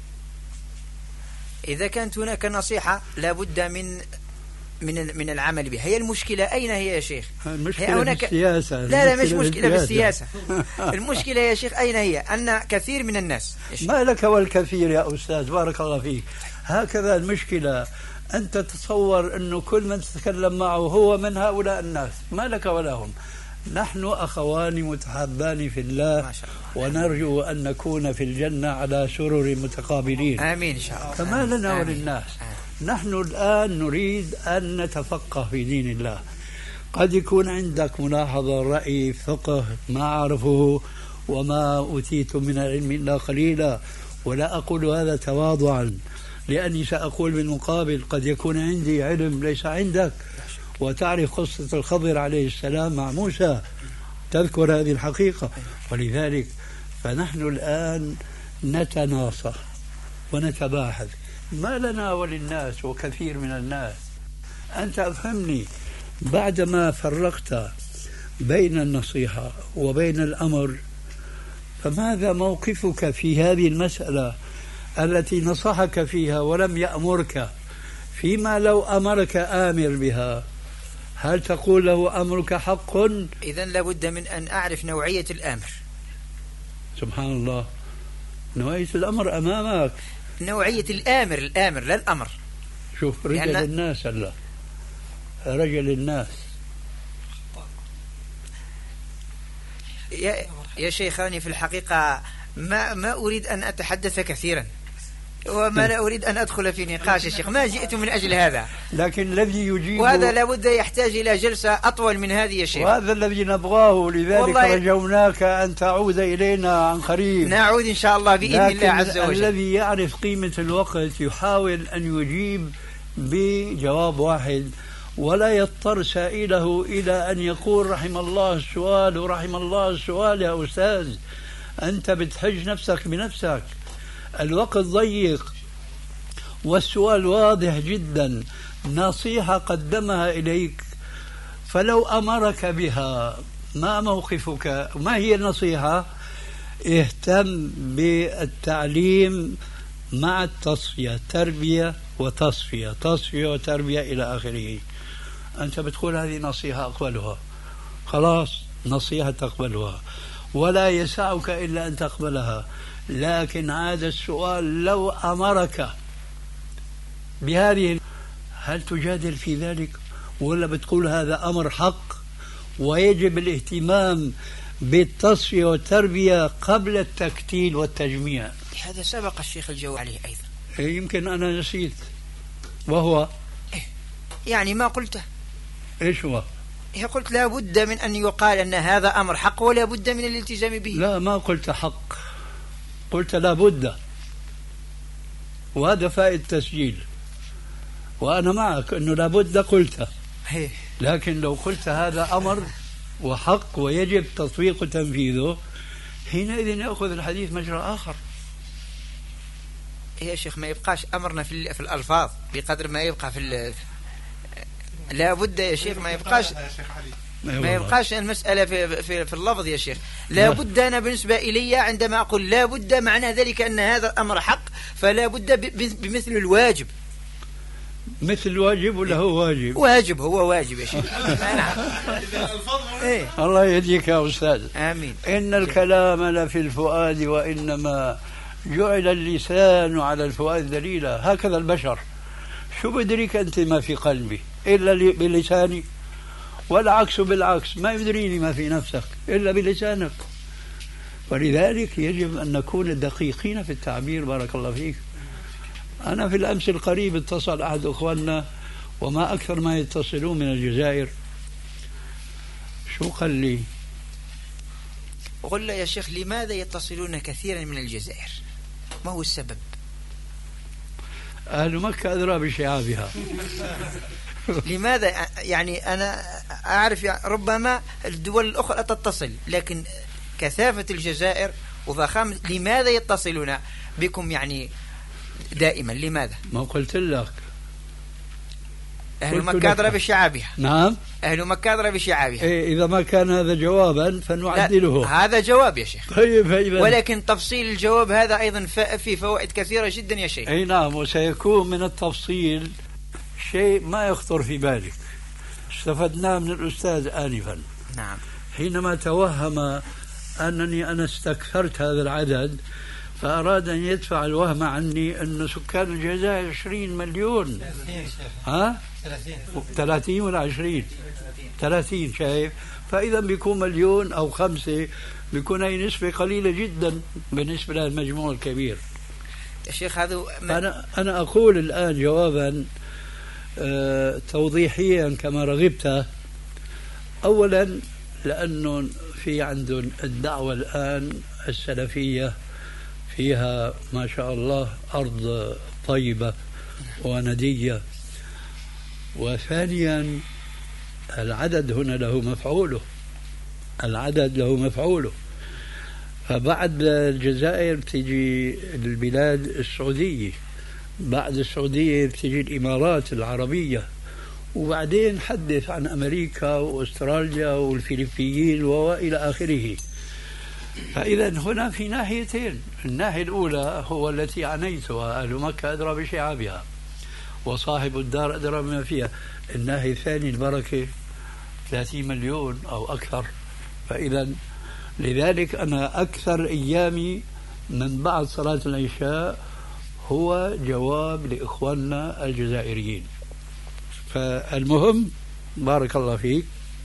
إذا كانت هناك نصيحة لا بد من العمل بها. هي المشكلة أين هي يا شيخ؟ المشكلة بالسياسة. لا مش مشكلة بالسياسة. المشكلة يا شيخ أين هي؟ أن كثير من الناس ما لك والكثير يا أستاذ بارك الله فيك. هكذا المشكلة، أنت تتصور أنه كل من تتكلم معه هو من هؤلاء الناس، ما لك ولا هم. نحن أخوان متحابان في الله ونرجو أن نكون في الجنة على سرر متقابلين. آمين إن شاء الله. فما لنا وللناس. نحن الآن نريد أن نتفقه في دين الله. قد يكون عندك ملاحظة، رأي، فقه ما أعرفه وما أوتيت من العلم إلا قليلا، ولا أقول هذا تواضعا لأني سأقول بالمقابل قد يكون عندي علم ليس عندك، وتعرف قصة الخضر عليه السلام مع موسى، تذكر هذه الحقيقة. ولذلك فنحن الآن نتناصح ونتباحث، ما لنا وللناس وكثير من الناس. أنت أفهمني، بعدما فرقت بين النصيحة وبين الأمر فماذا موقفك في هذه المسألة التي نصحك فيها ولم يأمرك، فيما لو أمرك آمر بها هل تقول له أمرك حق؟ إذن لابد من أن أعرف نوعية الآمر. سبحان الله، نوعية الأمر أمامك. نوعية الآمر لا الأمر. شوف رجل الناس هلا، رجل الناس يا شيخاني، في الحقيقة ما أريد أن أتحدث كثيرا وما لا أريد أن أدخل في نقاش يا شيخ، ما جئت من أجل هذا. لكن الذي يجيب، وهذا لابد يحتاج إلى جلسة أطول من هذه يا شيخ، وهذا الذي نبغاه. لذلك رجوناك أن تعود إلينا عن قريب. نعود إن شاء الله بإذن الله عز وجل. الذي يعرف قيمة الوقت يحاول أن يجيب بجواب واحد ولا يضطر سائله إلى أن يقول رحم الله السؤال ورحم الله السؤال. يا أستاذ أنت بتحج نفسك بنفسك، الوقت ضيق والسؤال واضح جدا، نصيحة قدمها إليك، فلو أمرك بها ما موقفك؟ ما هي النصيحة؟ اهتم بالتعليم مع التصفية، تربية وتصفية، تصفية وتربية إلى آخره. أنت بتقول هذه نصيحة أقبلها، خلاص نصيحة تقبلها ولا يسعك إلا أن تقبلها. لكن عاد السؤال لو أمرك بهذه، هل تجادل في ذلك ولا بتقول هذا أمر حق ويجب الاهتمام بالتصفية والتربية قبل التكتيل والتجميع؟ هذا سبق الشيخ الجواب عليه أيضا. يمكن أنا نسيت. وهو يعني ما قلته. إيش هو؟ قلت لا بد من أن يقال أن هذا أمر حق ولا بد من الالتزام به. لا، ما قلت حق، قلت لا بد، وهذا فائد تسجيل، وأنا معك أنه لا بد قلته. لكن لو قلت هذا أمر وحق ويجب تطبيق وتنفيذه، حينئذ يأخذ الحديث مجرى آخر. يا شيخ ما يبقاش أمرنا في الألفاظ بقدر ما يبقى في لا بد يا شيخ، ما يبقاش المسألة في اللفظ يا شيخ. لا بد أنا بالنسبة إلي عندما أقول لا بد معنى ذلك أن هذا الأمر حق، فلا بد بمثل الواجب. مثل الواجب ولا هو واجب؟ واجب، هو واجب يا شيخ. الله يهديك يا أستاذ. آمين. إن الكلام لفي الفؤاد وإنما جعل اللسان على الفؤاد دليلا. هكذا البشر، شو بدريك أنت ما في قلبي إلا بلساني، والعكس بالعكس، ما يدريني ما في نفسك إلا بلسانك. ولذلك يجب أن نكون دقيقين في التعبير. بارك الله فيك. أنا في الأمس القريب اتصل أحد أخواننا، وما أكثر ما يتصلون من الجزائر، شو قال لي؟ قل له يا شيخ لماذا يتصلون كثيرا من الجزائر؟ ما هو السبب؟ أهل مكة أدرى بشعابها. لماذا؟ يعني أنا أعرف ربما الدول الأخرى تتصل، لكن كثافة الجزائر وضخامة، لماذا يتصلون بكم يعني دائما؟ لماذا؟ ما قلت لك أهل مكة أدرى بشعابها. نعم، أهل مكة أدرى بشعابها. إيه، إذا ما كان هذا جوابا فنعدله. هذا جواب يا شيخ. طيب، ولكن تفصيل الجواب هذا أيضا فيه فوائد كثيرة جدا يا شيخ. أي نعم، وسيكون من التفصيل شيء ما يخطر في بالك، استفدناه من الأستاذ آنفا. نعم. حينما توهم أنني أنا استكثرت هذا العدد، فأراد أن يدفع الوهم عني أن سكان الجزائر 20 مليون. 30 ولا 20؟ 30. شايف؟ فإذا بيكون مليون أو 5، بيكون هي نسبة قليلة جدا بالنسبة للمجموع الكبير. يا شيخ هذا أنا أقول الآن جوابا توضيحيا كما رغبت. أولا لأنه في عندهم الدعوة الآن السلفية فيها ما شاء الله أرض طيبة وندية. وثانيا العدد هنا له مفعوله، العدد له مفعوله. فبعد الجزائر بتيجي البلاد السعودية، بعد السعودية بتيجي الإمارات العربية، وبعدين حدث عن أمريكا وأستراليا والفلبيين وإلى آخره. فإذا هنا في ناحيتين، الناحية الأولى هو التي عنيتها، أهل مكة أدرى بشعابها وصاحب الدار أدرى بما فيها. الناحية الثانية البركة 30 مليون أو أكثر. فإذا لذلك أنا أكثر أيامي من بعد صلاة العشاء هو جواب لإخواننا الجزائريين. فالمهم بارك الله فيك،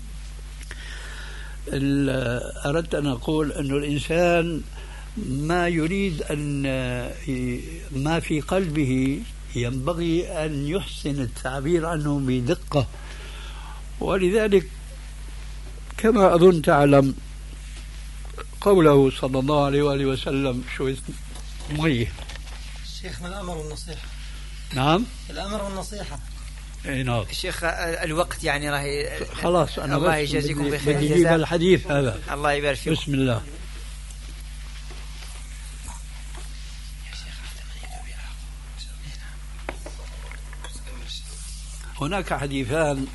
أردت أن أقول أن الإنسان ما يريد أن ما في قلبه ينبغي أن يحسن التعبير عنه بدقة. ولذلك كما أظن تعلم قوله صلى الله عليه وآله وسلم شو اسمه؟ الشيخ من الأمر والنصيحة. نعم، الأمر والنصيحة. نعم. الشيخ الوقت يعني راهي خلاص أنا الله يجازيكم بخير بدي الجزاء. الحديث هذا. الله يبارك فيكم. بسم الله. هناك حديثان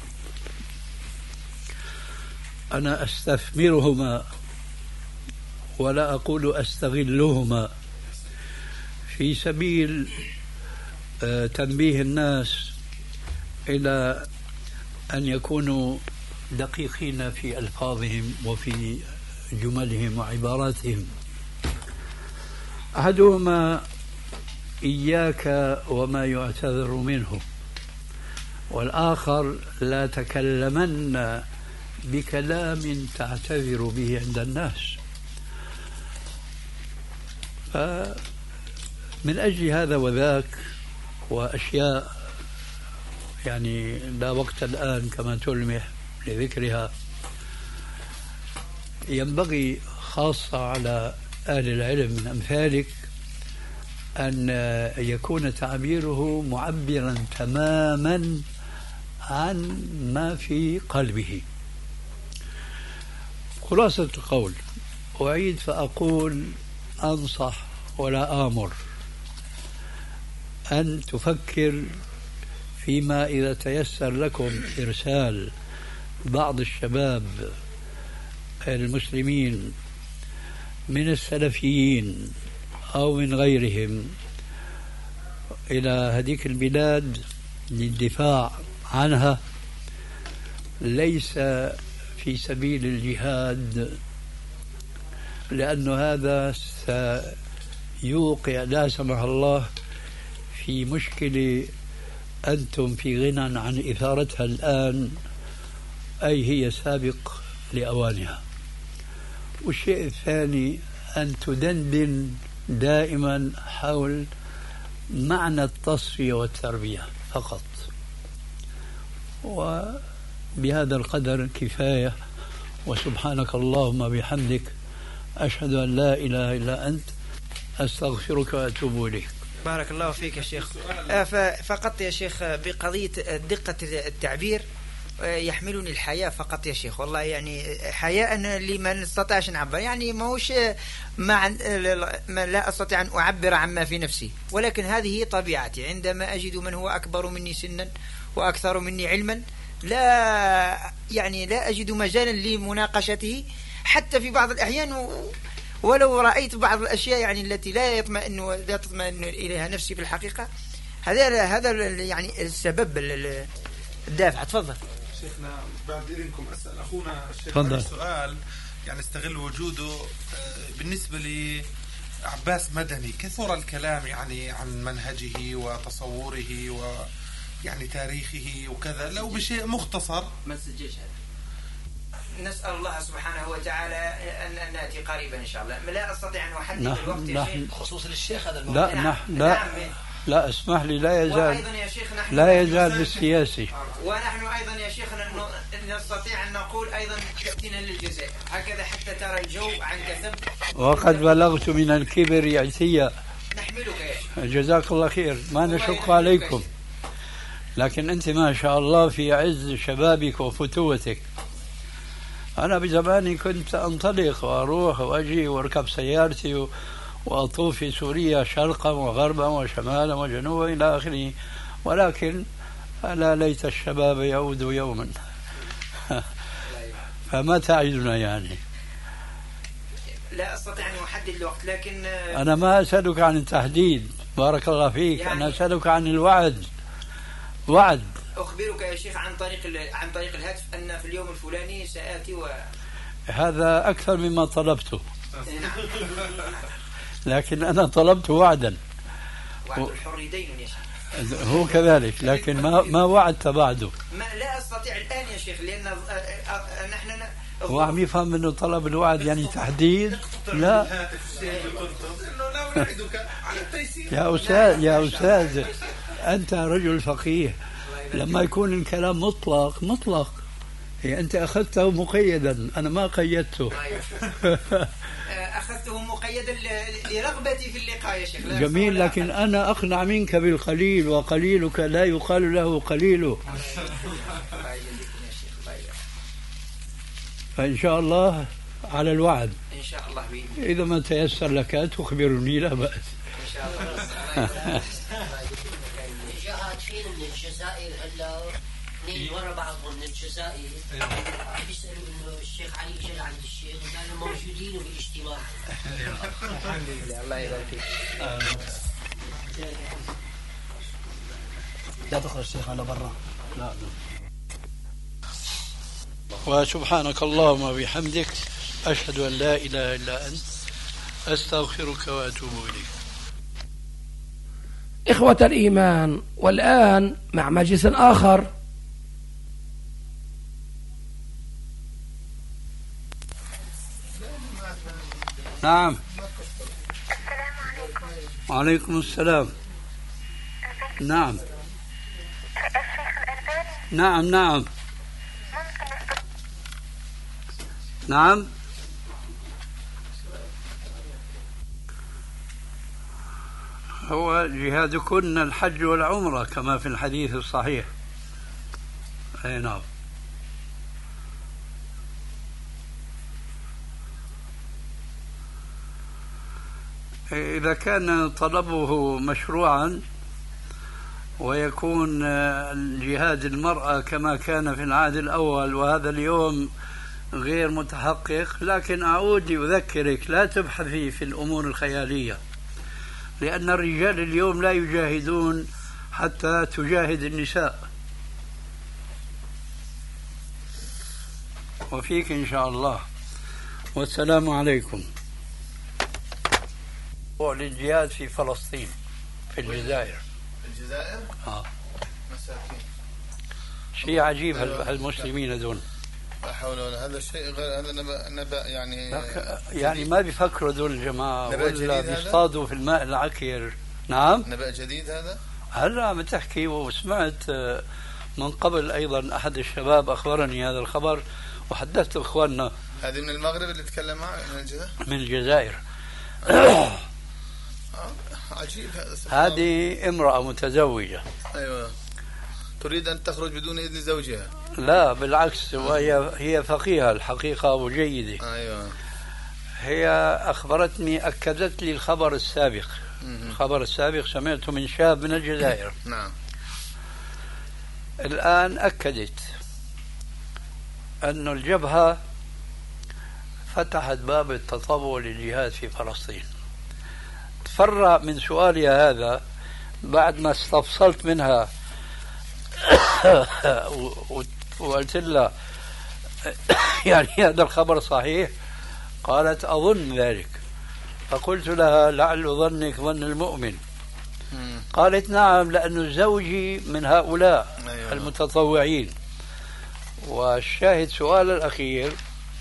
أنا أستثمرهما ولا أقول أستغلهما في سبيل تنبيه الناس إلى أن يكونوا دقيقين في ألفاظهم وفي جملهم وعباراتهم. أحدهما إياك وما يعتذر منه، والآخر لا تكلمن بكلام تعتذر به عند الناس. فمن أجل هذا وذاك وأشياء يعني لا وقت الآن كما تلمح لذكرها، ينبغي خاصة على أهل العلم من أمثالك أن يكون تعبيره معبرا تماما عن ما في قلبه. خلاصة القول، أعيد فأقول أنصح ولا آمر أن تفكر فيما إذا تيسر لكم إرسال بعض الشباب المسلمين من السلفيين أو من غيرهم إلى هذيك البلاد للدفاع عنها، ليس في سبيل الجهاد، لأن هذا سيوقع لا سمح الله في مشكلة أنتم في غنى عن إثارتها الآن، أي هي سابق لأوانها. والشيء الثاني أن تدندن دائما حول معنى التصفية والتربية فقط، وبهذا القدر كفاية. وسبحانك اللهم بحمدك، أشهد أن لا إله إلا أنت، أستغفرك وأتوب إليك. بارك الله فيك يا شيخ. فقط يا شيخ بقضية دقة التعبير يحملني الحياء فقط يا شيخ، والله يعني حياء اللي ما نستطيعش نعبر، يعني ما هوش ما لا أستطيع أن أعبر عما في نفسي، ولكن هذه طبيعتي. عندما أجد من هو أكبر مني سنا وأكثر مني علما لا أجد مجالا لمناقشته يعني في بعض الأحيان، ولو رأيت بعض الأشياء يعني التي لا تطمئن إليها نفسي في الحقيقة. هذا يعني السبب الدافع. تفضل شيخنا، بعد إذنكم أسأل أخونا الشيخ تفضل. سؤال يعني استغل وجوده. بالنسبة لعباس مدني كثر الكلام يعني عن منهجه وتصوره ويعني تاريخه وكذا، لو بشيء مختصر. ما تسجلش هذا. نسأل الله سبحانه وتعالى أن نأتي قريبا إن شاء الله. لا أستطيع أن أحدد الوقت يا شيخ خصوصا للشيخ هذا الموضوع. لا اسمح لي، لا يزال بالسياسي. ونحن أيضا يا شيخنا نستطيع أن نقول أيضا تأتينا للجزائر هكذا حتى ترى الجو عن كثب. وقد بلغت من الكبر عتيا. نحملك يا شيخ. جزاك الله خير، ما نشق عليكم، لكن أنت ما شاء الله في عز شبابك وفتوتك. أنا بزماني كنت أنطلق وأروح وأجي وأركب سيارتي وأطوف في سوريا شرقا وغربا وشمالا وجنوبا إلى آخره، ولكن ألا ليت الشباب يعود يوما. فما تعدنا يعني؟ لا أستطيع أن أحدد الوقت، لكن أنا ما أسألك عن التحديد، بارك الله فيك، يعني أنا أسألك عن الوعد. وعد. أخبرك يا شيخ عن طريق الهاتف أن في اليوم الفلاني سآتي هذا أكثر مما طلبته. لكن أنا طلبت وعدا. وعد الحر دين يا شيخ. هو كذلك، لكن ما وعدت بعده. لا أستطيع الآن يا شيخ، لأن نحن هو عم يفهم أنه طلب الوعد يعني تحديد. لا يا أستاذ أنت رجل فقيه، لما يكون الكلام مطلق، أنت أخذته مقيدا، أنا ما قيدته. أخذته مقيدا لرغبتي في اللقاء يا شيخ. جميل، لكن أنا أقنع منك بالقليل، وقليلك لا يقال له قليل. فإن شاء الله على الوعد، إن شاء الله بإذن. إذا ما تيسر لك تخبرني لا بأس. إن شاء الله. جاءت فين من الجزائر هلا اثنين ورا بعضهم من الجزائر بيسألوا انه الشيخ علي جل عند الشيخ قالوا موجودين بالاجتماع. الحمد لله، الله يبارك فيك. لا تخرج الشيخ على برا. لا. وسبحانك اللهم وبحمدك أشهد أن لا إله إلا أنت أستغفرك وأتوب إليك. إخوة الإيمان، والآن مع مجلس آخر. نعم. وعليكم السلام. نعم. نعم نعم نعم. هو جهادكن الحج والعمرة كما في الحديث الصحيح. أي نعم. إذا كان طلبه مشروعا ويكون الجهاد المرأة كما كان في العهد الأول وهذا اليوم غير متحقق، لكن أعود لأذكرك لا تبحثي في الأمور الخيالية، لأن الرجال اليوم لا يجاهدون حتى تجاهد النساء. وفيك إن شاء الله. والسلام عليكم. للجهاد في فلسطين في الجزائر. الجزائر؟ مساكين. شيء عجيب هالمسلمين هذول. لا حول ولا هذا شيء غير هذا نبأ يعني ما بيفكروا دول الجماعة ولا بيصطادوا في الماء العكر. نعم. نبأ جديد هذا؟ هلا عم تحكي، وسمعت من قبل أيضا أحد الشباب أخبرني هذا الخبر وحدثت إخواننا. هذه من المغرب اللي تكلم معه من الجزائر. عجيب هذا. هذه امرأة متزوجة. أيوة. تريد أن تخرج بدون إذن زوجها؟ لا بالعكس، وهي فقيهة الحقيقة وجيدة. أيوة. هي أخبرتني، أكدت لي الخبر السابق. الخبر السابق سمعته من شاب من الجزائر. نعم. الآن أكدت أن الجبهة فتحت باب التطوع للجهاد في فلسطين. تفرع من سؤالي هذا بعد ما استفصلت منها وقلت لها يعني هذا الخبر صحيح؟ قالت أظن ذلك. فقلت لها لعل ظنك ظن المؤمن. قالت نعم، لأن زوجي من هؤلاء المتطوعين. والشاهد سؤال الأخير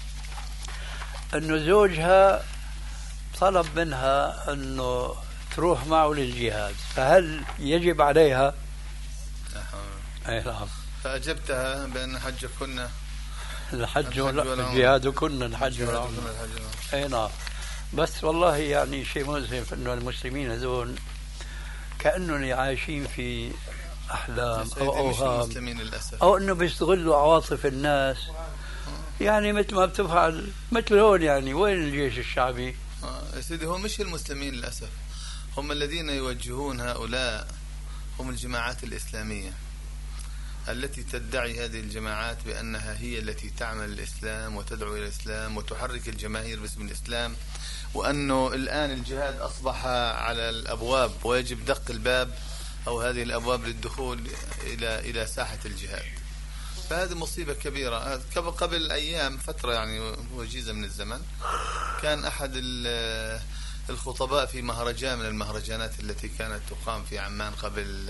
أنه زوجها طلب منها أنه تروح معه للجهاد، فهل يجب عليها؟ أي نعم. فأجبتها بأن حجكن الحج والجهاد كن الحج والعمرة. أي نعم. بس والله يعني شيء مؤسف أنه المسلمين هذول كأنهم عايشين في أحلام أو أوهام، أو أنه بيستغلوا عواطف الناس. يعني مثل ما بتفعل مثل هون. يعني وين الجيش الشعبي؟ يا سيدي هو مش المسلمين للأسف، هم الذين يوجهون هؤلاء هم الجماعات الإسلامية التي تدعي هذه الجماعات بأنها هي التي تعمل الإسلام وتدعو إلى الإسلام وتحرك الجماهير باسم الإسلام، وأنه الآن الجهاد أصبح على الأبواب ويجب دق الباب أو هذه الأبواب للدخول إلى ساحة الجهاد. فهذه مصيبة كبيرة. قبل أيام فترة يعني وجيزة من الزمن كان أحد الخطباء في مهرجان من المهرجانات التي كانت تقام في عمان قبل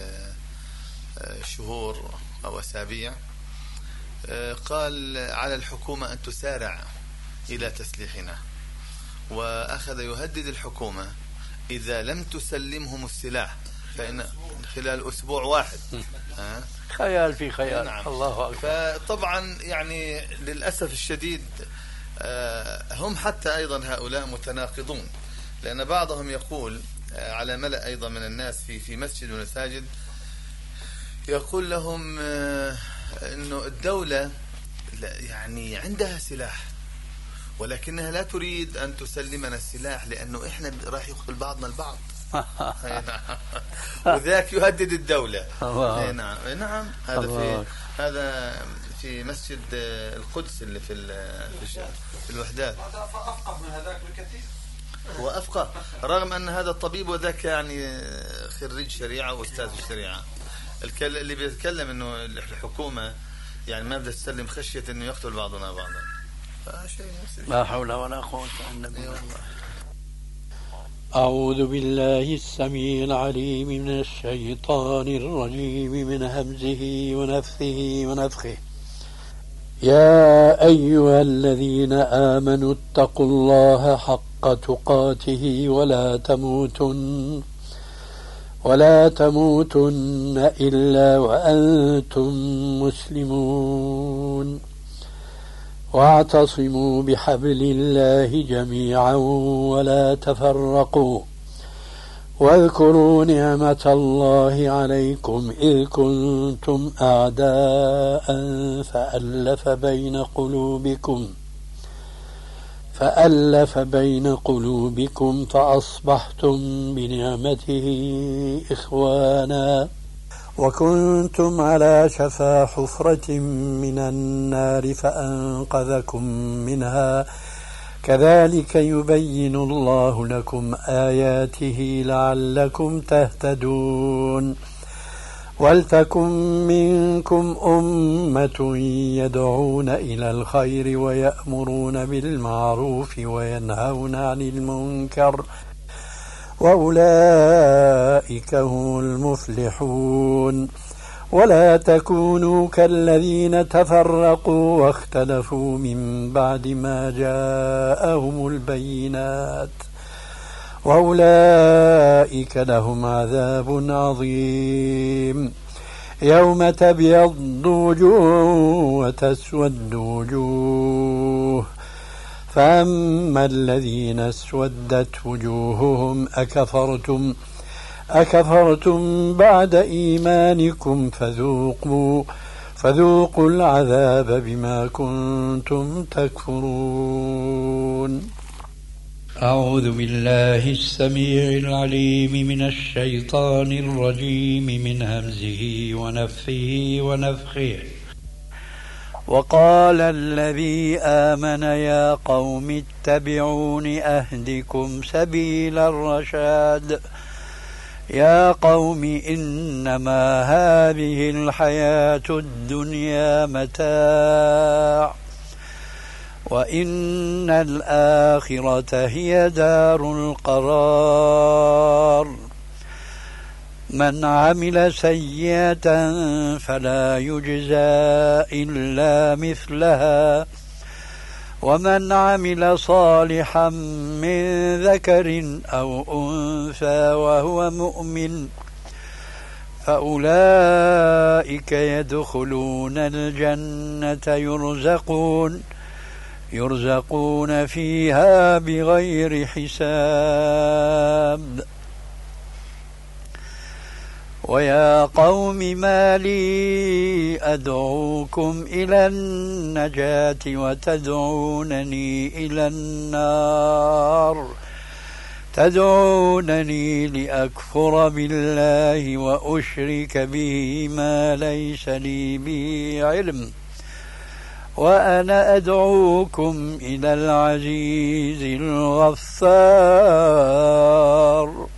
شهور أو أسابيع، قال على الحكومة أن تسارع إلى تسليحنا، وأخذ يهدد الحكومة إذا لم تسلمهم السلاح فإن خلال أسبوع واحد. خيال في خيال. نعم. الله أكبر. فطبعا يعني للأسف الشديد هم حتى أيضا هؤلاء متناقضون، لأن بعضهم يقول على ملأ أيضا من الناس في مسجد ومساجد، يقول لهم أنه الدولة يعني عندها سلاح ولكنها لا تريد أن تسلمنا السلاح لأنه إحنا راح يقتل بعضنا البعض. وذاك يهدد الدولة. نعم هذا في مسجد القدس اللي في الوحدات. أفقه من هذاك بكثير. وأفقه رغم أن هذا الطبيب وذاك يعني خريج شريعة وأستاذ الشريعة. اللي بيتكلم إنه الحكومة يعني ما بدها تسلم خشية إنه يقتل بعضنا بعضا. لا حول ولا قوة إلا بالله. أعوذ بالله السميع العليم من الشيطان الرجيم من همزه ونفثه ونفخه. يا أيها الذين آمنوا اتقوا الله حق تقاته ولا تموتن إلا وأنتم مسلمون. واعتصموا بحبل الله جميعا ولا تفرقوا. واذكروا نعمة الله عليكم إذ كنتم أعداء فألف بين قلوبكم فأصبحتم بنعمته إخوانا وكنتم على شفا حفرة من النار فأنقذكم منها كذلك يبين الله لكم آياته لعلكم تهتدون. ولتكن منكم أمة يدعون إلى الخير ويأمرون بالمعروف وينهون عن المنكر وأولئك هم المفلحون. ولا تكونوا كالذين تفرقوا واختلفوا من بعد ما جاءهم البينات وأولئك لهم عذاب عظيم. يوم تبيض وجوه وتسود وجوه فأما الذين اسودت وجوههم أكفرتم بعد إيمانكم فذوقوا العذاب بما كنتم تكفرون. أعوذ بالله السميع العليم من الشيطان الرجيم من همزه ونفثه ونفخه. وقال الذي آمن يا قوم اتبعون أهدكم سبيل الرشاد. يا قوم إنما هذه الحياة الدنيا متاع وإن الآخرة هي دار القرار. من عمل سيئة فلا يجزى إلا مثلها ومن عمل صالحا من ذكر أو أنثى وهو مؤمن فأولئك يدخلون الجنة يرزقون فيها بغير حساب. ويا قوم ما لي أدعوكم إلى النجاة وتدعونني إلى النار تدعونني لأكفر بالله وأشرك به ما ليس لي به علم وأنا أدعوكم إلى العزيز الغفار.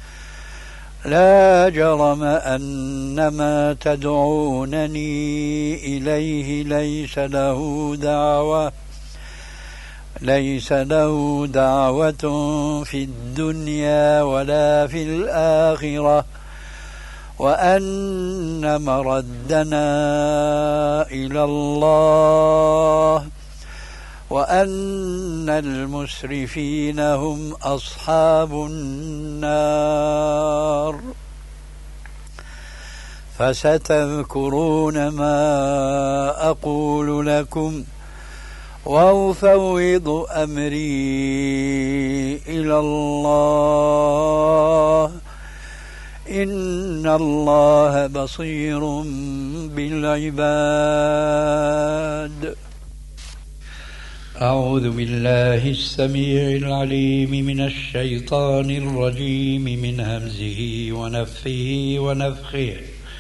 لا جرم أن ما تدعونني إليه ليس له دعوة في الدنيا ولا في الآخرة وأن مردنا إلى الله وأن المسرفين هم أصحاب النار. فستذكرون ما أقول لكم وأفوض أمري إلى الله إن الله بصير بالعباد. أعوذ بالله السميع العليم من الشيطان الرجيم من همزه ونفخه ونفخه.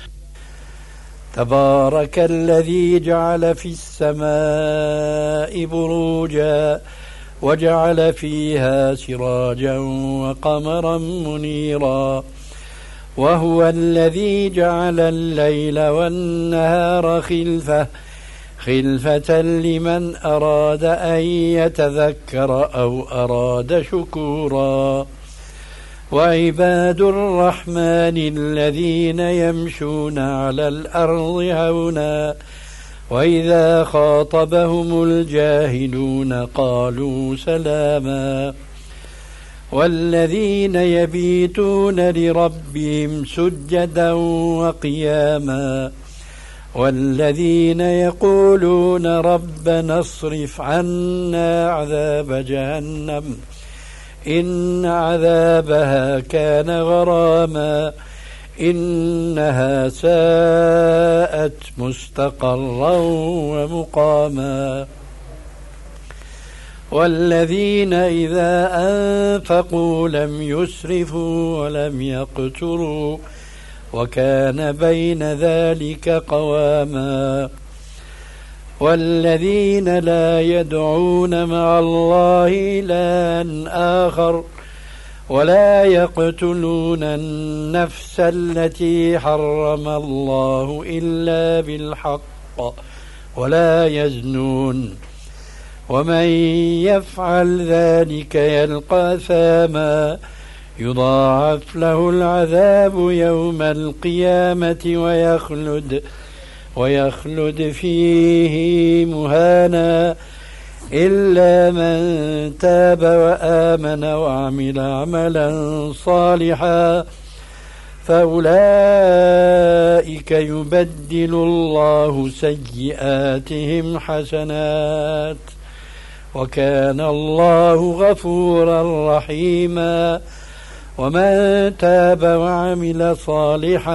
تبارك الذي جعل في السماء بروجا وجعل فيها سراجا وقمرا منيرا وهو الذي جعل الليل والنهار خلفة لمن أراد أن يتذكر أو أراد شكورا. وعباد الرحمن الذين يمشون على الأرض هونا وإذا خاطبهم الجاهلون قالوا سلاما. والذين يبيتون لربهم سجدا وقياما والذين يقولون ربنا اصرف عنا عذاب جهنم إن عذابها كان غراما إنها ساءت مستقرا ومقاما. والذين إذا أنفقوا لم يسرفوا ولم يقتروا وكان بين ذلك قواما. والذين لا يدعون مع الله إلها آخر ولا يقتلون النفس التي حرم الله إلا بالحق ولا يزنون ومن يفعل ذلك يلقى أثاما يضاعف له العذاب يوم القيامة ويخلد فيه مهانا إلا من تاب وآمن وعمل عملا صالحا فأولئك يبدل الله سيئاتهم حسنات وكان الله غفورا رحيما. ومن تاب وعمل صالحا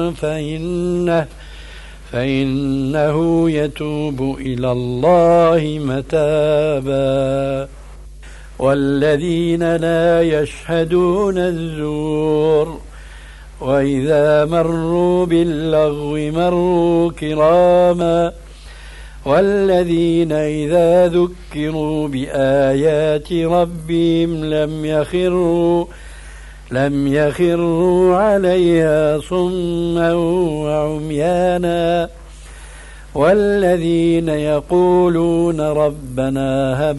فإنه يتوب إلى الله متابا. والذين لا يشهدون الزور وإذا مروا باللغو مروا كراما. والذين إذا ذكروا بآيات ربهم لم يخروا عليها صما وعميانا. والذين يقولون ربنا هب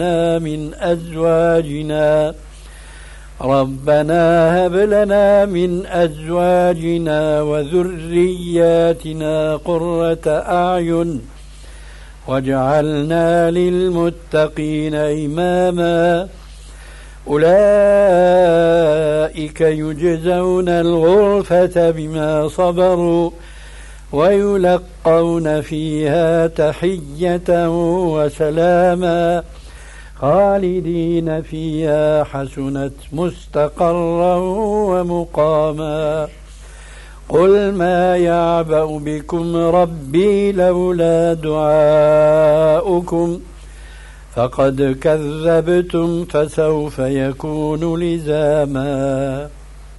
لنا من أزواجنا وذرياتنا قرة أعين واجعلنا للمتقين إماما. أولئك يجزون الغرفة بما صبروا ويلقون فيها تحية وسلاما خالدين فيها حسنت مستقرا ومقاما. قل ما يعبأ بكم ربي لولا دعاؤكم فقد كذبتم فسوف يكون لزاما.